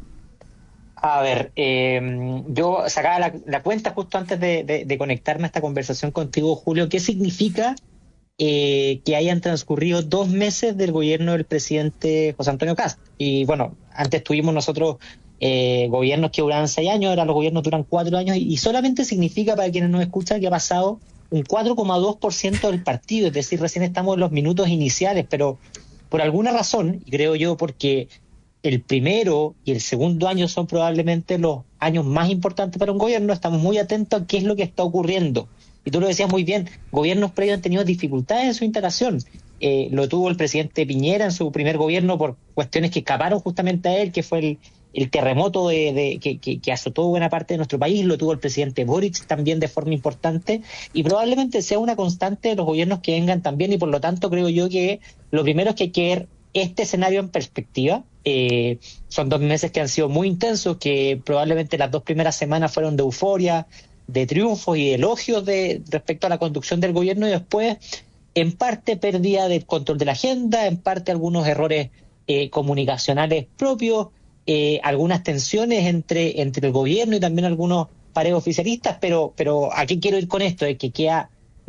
A ver, yo sacaba la cuenta justo antes de conectarme a esta conversación contigo, Julio. ¿Qué significa que hayan transcurrido 2 meses del gobierno del presidente José Antonio Kast? Y bueno, antes tuvimos nosotros gobiernos que duraban 6 años, ahora los gobiernos duran 4 años, y solamente significa, para quienes nos escuchan, que ha pasado un 4,2% del partido, es decir, recién estamos en los minutos iniciales, pero por alguna razón, y creo yo porque el primero y el segundo año son probablemente los años más importantes para un gobierno, estamos muy atentos a qué es lo que está ocurriendo. Y tú lo decías muy bien, gobiernos previos han tenido dificultades en su instalación. Lo tuvo el presidente Piñera en su primer gobierno por cuestiones que escaparon justamente a él, que fue el terremoto que azotó buena parte de nuestro país. Lo tuvo el presidente Boric también de forma importante, y probablemente sea una constante de los gobiernos que vengan también, y por lo tanto creo yo que lo primero es que hay que ver este escenario en perspectiva. Son 2 meses que han sido muy intensos, que probablemente las 2 primeras semanas fueron de euforia, de triunfos y de elogios respecto a la conducción del gobierno, y después en parte pérdida del control de la agenda, en parte algunos errores comunicacionales propios, algunas tensiones entre el gobierno y también algunos pares oficialistas, pero ¿a qué quiero ir con esto? Es que queda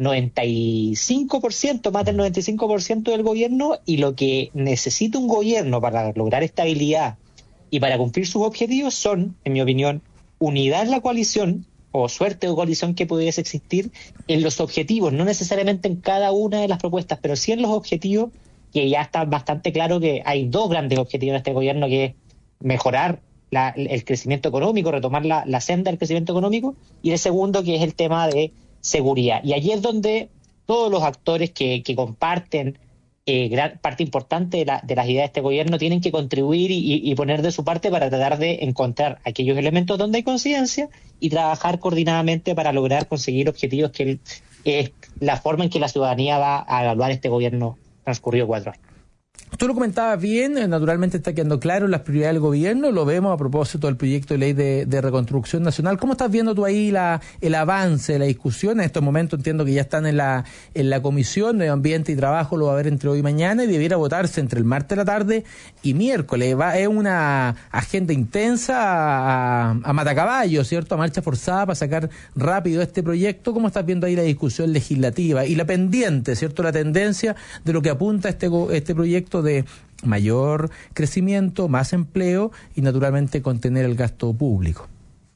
95%, más del 95% del gobierno, y lo que necesita un gobierno para lograr estabilidad y para cumplir sus objetivos son, en mi opinión, unidad en la coalición, o suerte de coalición que pudiese existir en los objetivos, no necesariamente en cada una de las propuestas, pero sí en los objetivos, que ya está bastante claro que hay 2 grandes objetivos en este gobierno, que es mejorar el crecimiento económico, retomar la senda del crecimiento económico, y el segundo, que es el tema de seguridad. Y allí es donde todos los actores que comparten gran parte importante de las ideas de este gobierno tienen que contribuir y poner de su parte para tratar de encontrar aquellos elementos donde hay coincidencia y trabajar coordinadamente para lograr conseguir objetivos, que es la forma en que la ciudadanía va a evaluar este gobierno transcurrido 4 años. Tú lo comentabas bien, naturalmente está quedando claro las prioridades del gobierno, lo vemos a propósito del proyecto de ley de reconstrucción nacional. ¿Cómo estás viendo tú ahí el avance de la discusión? En estos momentos entiendo que ya están en la Comisión de Medio Ambiente y Trabajo, lo va a haber entre hoy y mañana, y debiera votarse entre el martes de la tarde y miércoles. Es una agenda intensa a matacaballo, ¿cierto? A marcha forzada para sacar rápido este proyecto. ¿Cómo estás viendo ahí la discusión legislativa y la pendiente, ¿cierto? La tendencia de lo que apunta este proyecto de mayor crecimiento, más empleo y naturalmente contener el gasto público?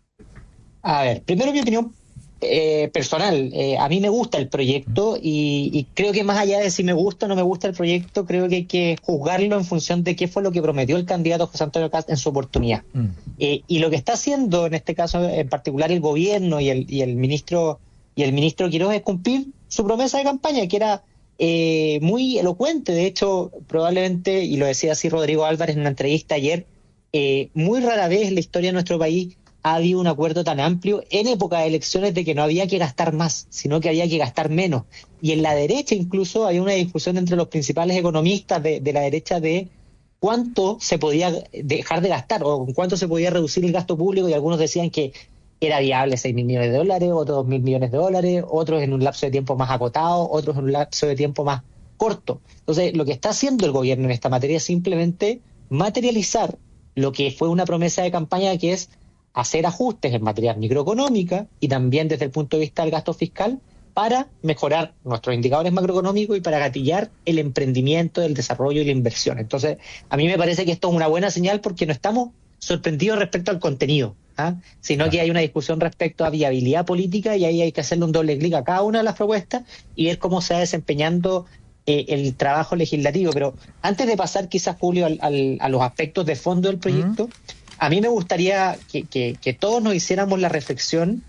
A ver, primero mi opinión personal. A mí me gusta el proyecto y creo que más allá de si me gusta o no me gusta el proyecto, creo que hay que juzgarlo en función de qué fue lo que prometió el candidato José Antonio Kast en su oportunidad. Y lo que está haciendo en este caso en particular el gobierno y el ministro Quiroz es cumplir su promesa de campaña, que era muy elocuente. De hecho, probablemente, y lo decía así Rodrigo Álvarez en una entrevista ayer, muy rara vez en la historia de nuestro país ha habido un acuerdo tan amplio en época de elecciones de que no había que gastar más, sino que había que gastar menos. Y en la derecha incluso hay una discusión entre los principales economistas de la derecha de cuánto se podía dejar de gastar o cuánto se podía reducir el gasto público, y algunos decían que era viable $6.000 millones, otros $2.000 millones, otros en un lapso de tiempo más acotado, otros en un lapso de tiempo más corto. Entonces, lo que está haciendo el gobierno en esta materia es simplemente materializar lo que fue una promesa de campaña, que es hacer ajustes en materia microeconómica y también desde el punto de vista del gasto fiscal para mejorar nuestros indicadores macroeconómicos y para gatillar el emprendimiento, el desarrollo y la inversión. Entonces, a mí me parece que esto es una buena señal porque no estamos sorprendidos respecto al contenido, sino que hay una discusión respecto a viabilidad política y ahí hay que hacerle un doble clic a cada una de las propuestas y ver cómo se va desempeñando el trabajo legislativo. Pero antes de pasar quizás, Julio, a los aspectos de fondo del proyecto, a mí me gustaría que todos nos hiciéramos la reflexión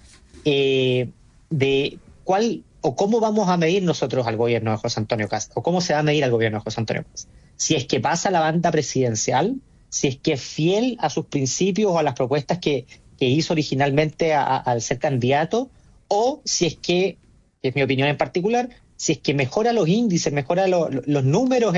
de cuál o cómo vamos a medir nosotros al gobierno de José Antonio Kast, o cómo se va a medir al gobierno de José Antonio Kast. Si es que pasa la banda presidencial, si es que es fiel a sus principios o a las propuestas que hizo originalmente al ser candidato, o si es que es mi opinión en particular, si es que mejora los índices, mejora los números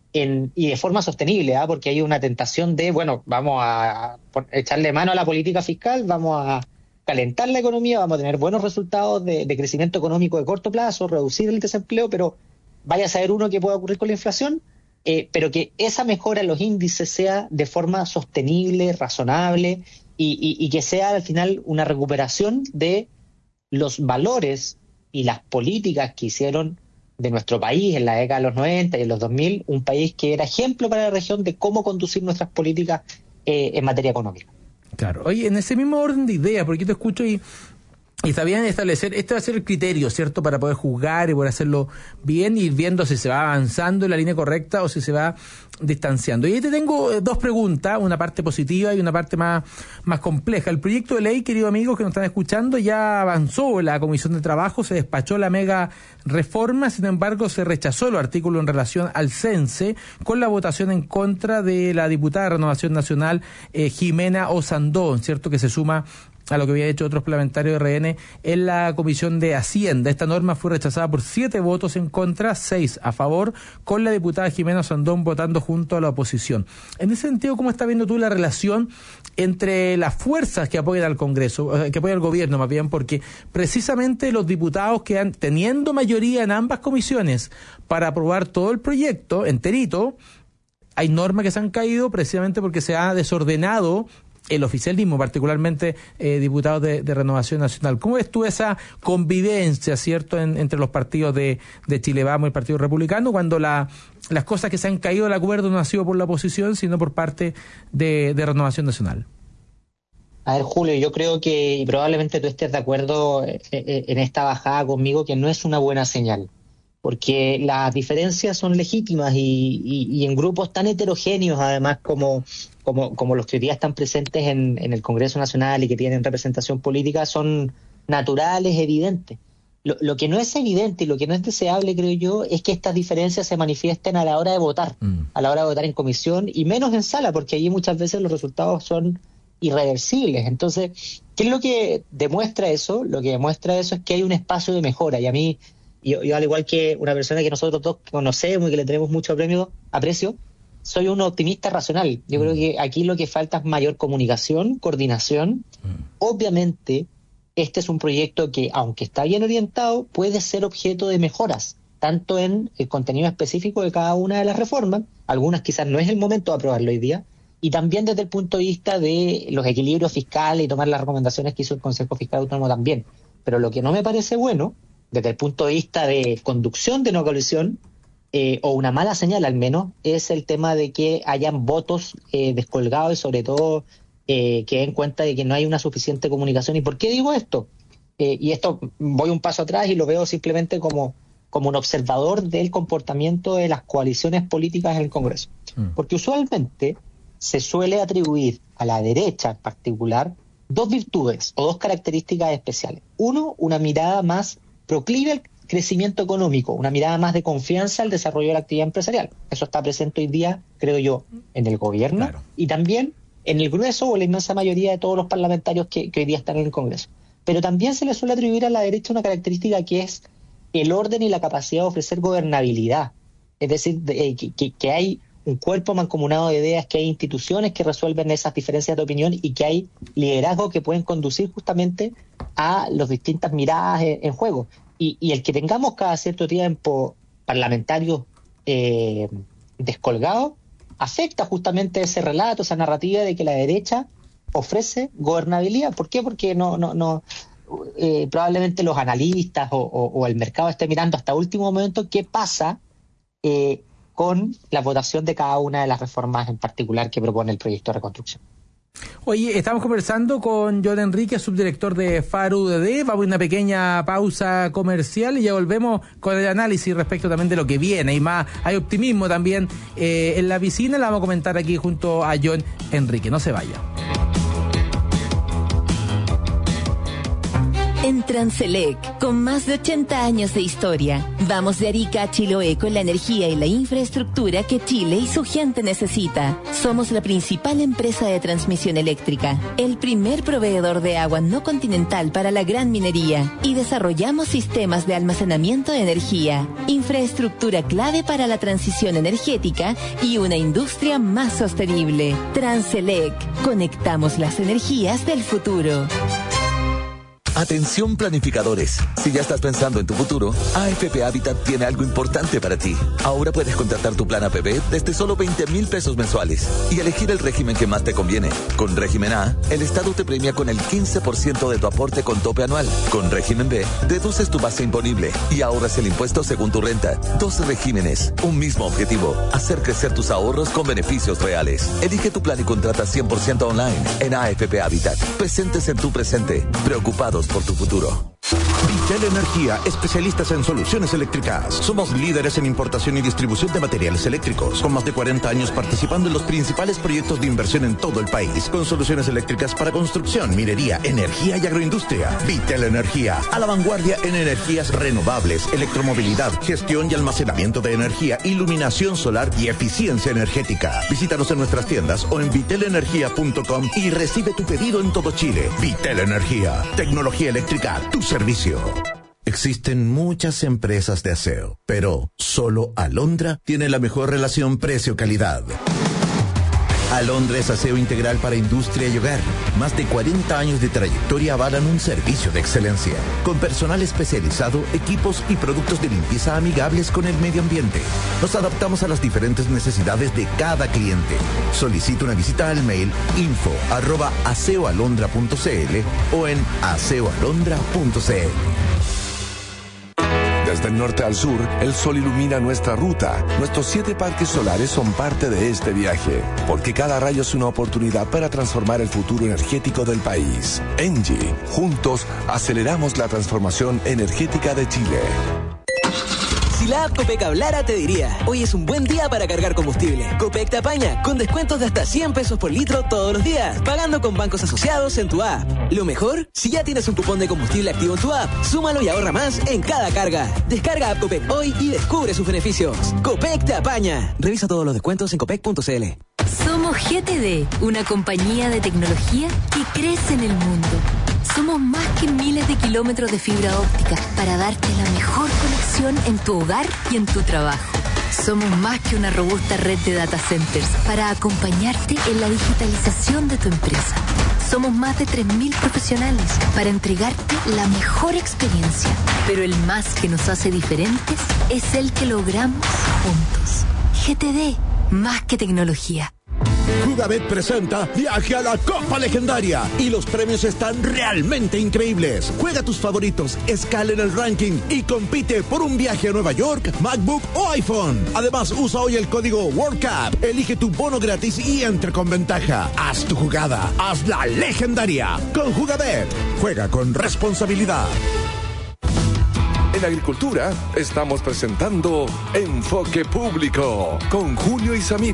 y de forma sostenible, porque hay una tentación de, bueno, vamos a echarle mano a la política fiscal, vamos a calentar la economía, vamos a tener buenos resultados de crecimiento económico de corto plazo, reducir el desempleo, pero vaya a saber uno qué puede ocurrir con la inflación, pero que esa mejora en los índices sea de forma sostenible, razonable y que sea al final una recuperación de los valores y las políticas que hicieron de nuestro país en la década de los 90 y en los 2000, un país que era ejemplo para la región de cómo conducir nuestras políticas en materia económica. Claro. Oye, en ese mismo orden de ideas, porque yo te escucho y está bien establecer, este va a ser el criterio, ¿cierto?, para poder juzgar y poder hacerlo bien y ir viendo si se va avanzando en la línea correcta o si se va distanciando. Y ahí te tengo dos preguntas, una parte positiva y una parte más compleja. El proyecto de ley, queridos amigos que nos están escuchando, ya avanzó la Comisión de Trabajo, se despachó la mega reforma, sin embargo se rechazó el artículo en relación al CENSE con la votación en contra de la diputada de Renovación Nacional, Jimena Osandón, ¿cierto?, que se suma a lo que había hecho otros parlamentarios de RN en la Comisión de Hacienda. Esta norma fue rechazada por 7 votos en contra, 6 a favor, con la diputada Jimena Osandón votando junto a la oposición. En ese sentido, ¿cómo estás viendo tú la relación entre las fuerzas que apoyan al Congreso, que apoyan al gobierno más bien? Porque precisamente los diputados que teniendo mayoría en ambas comisiones para aprobar todo el proyecto enterito, hay normas que se han caído precisamente porque se ha desordenado el oficialismo, particularmente diputados de Renovación Nacional. ¿Cómo ves tú esa convivencia, cierto, entre los partidos de Chile Vamos y el Partido Republicano, cuando las cosas que se han caído del acuerdo no han sido por la oposición, sino por parte de Renovación Nacional? A ver, Julio, yo creo que, y probablemente tú estés de acuerdo en esta bajada conmigo, que no es una buena señal, porque las diferencias son legítimas y en grupos tan heterogéneos, además, como los que hoy día están presentes en el Congreso Nacional y que tienen representación política, son naturales, evidentes. Lo que no es evidente y lo que no es deseable, creo yo, es que estas diferencias se manifiesten a la hora de votar, a la hora de votar en comisión y menos en sala, porque allí muchas veces los resultados son irreversibles. Entonces, ¿qué es lo que demuestra eso? Lo que demuestra eso es que hay un espacio de mejora, y a mí, yo al igual que una persona que nosotros dos conocemos y que le tenemos mucho aprecio, soy un optimista racional. Yo creo que aquí lo que falta es mayor comunicación, coordinación. Obviamente, este es un proyecto que, aunque está bien orientado, puede ser objeto de mejoras, tanto en el contenido específico de cada una de las reformas, algunas quizás no es el momento de aprobarlo hoy día, y también desde el punto de vista de los equilibrios fiscales y tomar las recomendaciones que hizo el Consejo Fiscal Autónomo también. Pero lo que no me parece bueno, desde el punto de vista de conducción de una coalición, o una mala señal al menos, es el tema de que hayan votos descolgados y sobre todo que den cuenta de que no hay una suficiente comunicación. ¿Y por qué digo esto? Y esto voy un paso atrás y lo veo simplemente como un observador del comportamiento de las coaliciones políticas en el Congreso. Porque usualmente se suele atribuir a la derecha en particular dos virtudes o dos características especiales. Uno, una mirada más proclive al crecimiento económico, una mirada más de confianza al desarrollo de la actividad empresarial. Eso está presente hoy día, creo yo, en el gobierno, claro, y también en el grueso o la inmensa mayoría de todos los parlamentarios que hoy día están en el Congreso. Pero también se le suele atribuir a la derecha una característica que es el orden y la capacidad de ofrecer gobernabilidad. Es decir, que hay un cuerpo mancomunado de ideas, que hay instituciones que resuelven esas diferencias de opinión y que hay liderazgos que pueden conducir justamente a las distintas miradas en juego. Y el que tengamos cada cierto tiempo parlamentarios descolgados, afecta justamente ese relato, esa narrativa de que la derecha ofrece gobernabilidad. ¿Por qué? Porque probablemente los analistas o el mercado esté mirando hasta último momento qué pasa con la votación de cada una de las reformas en particular que propone el proyecto de reconstrucción. Oye, estamos conversando con John Enrique, subdirector de Faro UDD. Vamos a una pequeña pausa comercial y ya volvemos con el análisis respecto también de lo que viene. Y más, hay optimismo también en la piscina. La vamos a comentar aquí junto a John Enrique. No se vaya. En Transelec, con más de 80 años de historia, vamos de Arica a Chiloé con la energía y la infraestructura que Chile y su gente necesita. Somos la principal empresa de transmisión eléctrica, el primer proveedor de agua no continental para la gran minería y desarrollamos sistemas de almacenamiento de energía, infraestructura clave para la transición energética y una industria más sostenible. Transelec, conectamos las energías del futuro. Atención planificadores, si ya estás pensando en tu futuro, AFP Habitat tiene algo importante para ti. Ahora puedes contratar tu plan APB desde solo 20,000 pesos mensuales y elegir el régimen que más te conviene. Con régimen A, el Estado te premia con el 15% de tu aporte con tope anual. Con régimen B, deduces tu base imponible y ahorras el impuesto según tu renta. 2 regímenes, un mismo objetivo, hacer crecer tus ahorros con beneficios reales. Elige tu plan y contrata 100% online en AFP Habitat. Presentes en tu presente, preocupados por tu futuro. Vitel Energía, especialistas en soluciones eléctricas. Somos líderes en importación y distribución de materiales eléctricos, con más de 40 años participando en los principales proyectos de inversión en todo el país, con soluciones eléctricas para construcción, minería, energía y agroindustria. Vitel Energía, a la vanguardia en energías renovables, electromovilidad, gestión y almacenamiento de energía, iluminación solar y eficiencia energética. Visítanos en nuestras tiendas o en vitelenergia.com y recibe tu pedido en todo Chile. Vitel Energía, tecnología eléctrica, tu servicio. Existen muchas empresas de aseo, pero solo Alondra tiene la mejor relación precio-calidad. Alondra es aseo integral para industria y hogar. Más de 40 años de trayectoria avalan un servicio de excelencia. Con personal especializado, equipos y productos de limpieza amigables con el medio ambiente. Nos adaptamos a las diferentes necesidades de cada cliente. Solicita una visita al mail info@aseoalondra.cl o en aseoalondra.cl. Desde el norte al sur, el sol ilumina nuestra ruta. Nuestros 7 parques solares son parte de este viaje, porque cada rayo es una oportunidad para transformar el futuro energético del país. ENGIE, juntos aceleramos la transformación energética de Chile. Si la app Copec hablara, te diría: hoy es un buen día para cargar combustible. Copec te apaña, con descuentos de hasta 100 pesos por litro todos los días, pagando con bancos asociados en tu app. Lo mejor, si ya tienes un cupón de combustible activo en tu app, súmalo y ahorra más en cada carga. Descarga app Copec hoy y descubre sus beneficios. Copec te apaña. Revisa todos los descuentos en copec.cl. Somos GTD, una compañía de tecnología que crece en el mundo. Somos más que miles de kilómetros de fibra óptica para darte la mejor conexión en tu hogar y en tu trabajo. Somos más que una robusta red de data centers para acompañarte en la digitalización de tu empresa. Somos más de 3.000 profesionales para entregarte la mejor experiencia. Pero el más que nos hace diferentes es el que logramos juntos. GTD, más que tecnología. Jugabet presenta Viaje a la Copa Legendaria y los premios están realmente increíbles. Juega tus favoritos, escala en el ranking y compite por un viaje a Nueva York, MacBook o iPhone. Además, usa hoy el código WorldCup, elige tu bono gratis y entra con ventaja. Haz tu jugada, hazla legendaria. Con Jugabet, juega con responsabilidad. En Agricultura estamos presentando Enfoque Público con Julio Isamit.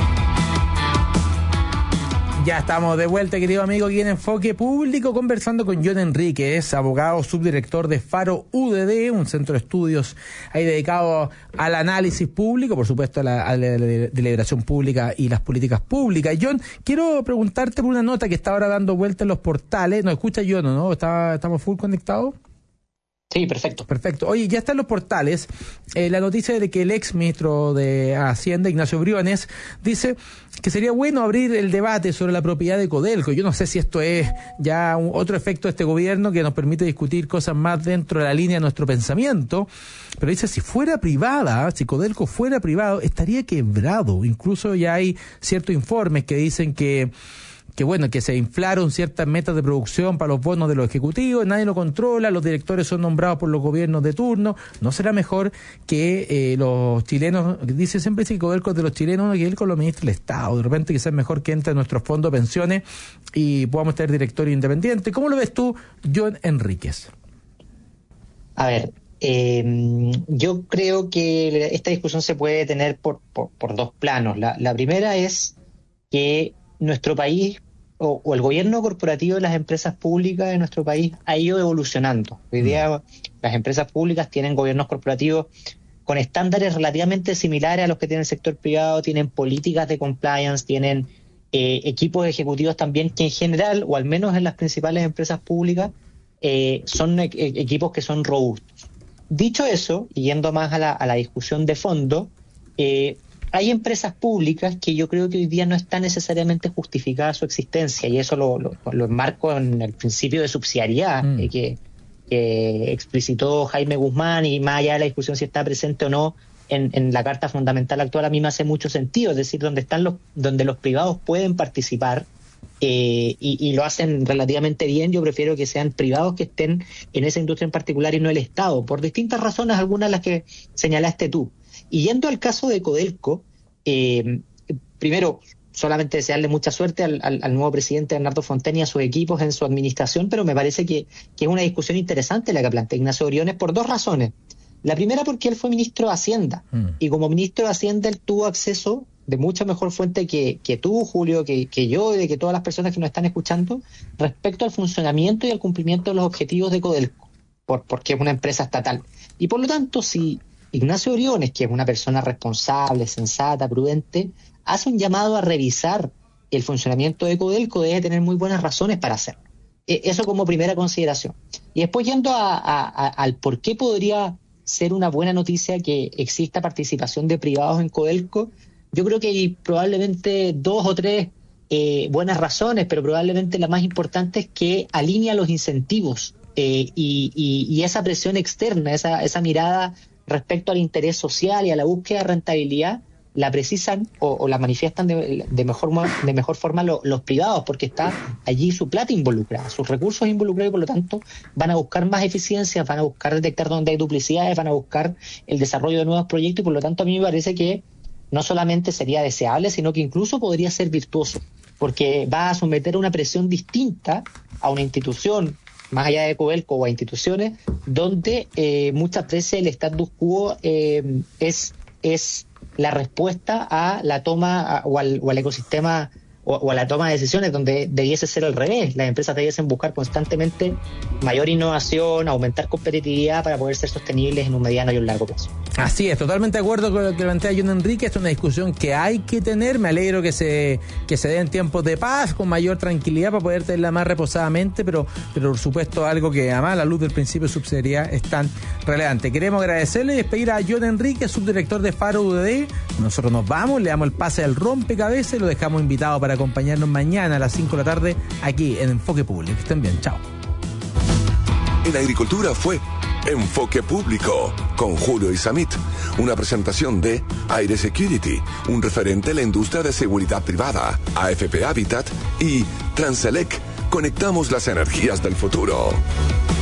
Ya estamos de vuelta, querido amigo, aquí en Enfoque Público, conversando con John Enrique, es abogado subdirector de Faro UDD, un centro de estudios ahí dedicado al análisis público, por supuesto a la deliberación pública y las políticas públicas. John, quiero preguntarte por una nota que está ahora dando vuelta en los portales. ¿Nos escucha John o no? ¿Estamos full conectados? Sí, perfecto. Perfecto. Oye, ya está en los portales la noticia de que el ex ministro de Hacienda, Ignacio Briones, dice que sería bueno abrir el debate sobre la propiedad de Codelco. Yo no sé si esto es ya otro efecto de este gobierno que nos permite discutir cosas más dentro de la línea de nuestro pensamiento, pero dice, si fuera privada, si Codelco fuera privado, estaría quebrado. Incluso ya hay ciertos informes que dicen que se inflaron ciertas metas de producción para los bonos de los ejecutivos, nadie lo controla, los directores son nombrados por los gobiernos de turno. ¿No será mejor que los chilenos, dice siempre que Codelco es de los chilenos, que él con los ministros del Estado, de repente quizás es mejor que entre en nuestros fondos de pensiones y podamos tener directorio independiente? ¿Cómo lo ves tú, John Enríquez? A ver, yo creo que esta discusión se puede tener por dos planos. La primera es que nuestro país o el gobierno corporativo de las empresas públicas de nuestro país ha ido evolucionando. Hoy día las empresas públicas tienen gobiernos corporativos con estándares relativamente similares a los que tiene el sector privado, tienen políticas de compliance, tienen equipos ejecutivos también que en general, o al menos en las principales empresas públicas, son equipos que son robustos. Dicho eso, y yendo más a la discusión de fondo, hay empresas públicas que yo creo que hoy día no está necesariamente justificada su existencia, y eso lo enmarco en el principio de subsidiariedad que explicitó Jaime Guzmán, y más allá de la discusión si está presente o no en la Carta Fundamental actual, a mí me hace mucho sentido, es decir, donde los privados pueden participar y lo hacen relativamente bien. Yo prefiero que sean privados que estén en esa industria en particular y no el Estado, por distintas razones, algunas de las que señalaste tú. Y yendo al caso de Codelco, primero, solamente desearle mucha suerte al nuevo presidente Bernardo Fontaine y a sus equipos en su administración, pero me parece que es una discusión interesante la que plantea Ignacio Briones por dos razones. La primera, porque él fue ministro de Hacienda, y como ministro de Hacienda él tuvo acceso de mucha mejor fuente que tú, Julio, que yo y de que todas las personas que nos están escuchando, respecto al funcionamiento y al cumplimiento de los objetivos de Codelco, porque es una empresa estatal. Y por lo tanto, si Ignacio Briones, que es una persona responsable, sensata, prudente, hace un llamado a revisar el funcionamiento de Codelco, debe tener muy buenas razones para hacerlo. Eso como primera consideración. Y después yendo al por qué podría ser una buena noticia que exista participación de privados en Codelco, yo creo que hay probablemente dos o tres buenas razones, pero probablemente la más importante es que alinea los incentivos y esa presión externa, esa mirada respecto al interés social y a la búsqueda de rentabilidad, la precisan o la manifiestan de mejor forma los privados, porque está allí su plata involucrada, sus recursos involucrados, y por lo tanto van a buscar más eficiencias, van a buscar detectar dónde hay duplicidades, van a buscar el desarrollo de nuevos proyectos, y por lo tanto a mí me parece que no solamente sería deseable, sino que incluso podría ser virtuoso, porque va a someter una presión distinta a una institución, más allá de Codelco, o a instituciones donde muchas veces el status quo es la respuesta a la toma o al ecosistema o a la toma de decisiones, donde debiese ser al revés. Las empresas debiesen buscar constantemente mayor innovación, aumentar competitividad para poder ser sostenibles en un mediano y un largo plazo. Así es, totalmente de acuerdo con lo que plantea John Enríquez. Esta es una discusión que hay que tener. Me alegro que se den tiempos de paz, con mayor tranquilidad, para poder tenerla más reposadamente, pero por supuesto algo que además a la luz del principio de subsidiariedad es tan relevante. Queremos agradecerle y despedir a John Enríquez, subdirector de Faro UDD. Nosotros nos vamos, le damos el pase al rompecabezas y lo dejamos invitado para acompañarnos mañana a las 5 de la tarde aquí en Enfoque Público. Que estén bien, chao. En agricultura fue Enfoque Público con Julio Isamit, una presentación de Aire Security, un referente en la industria de seguridad privada, AFP Habitat y Transelec. Conectamos las energías del futuro.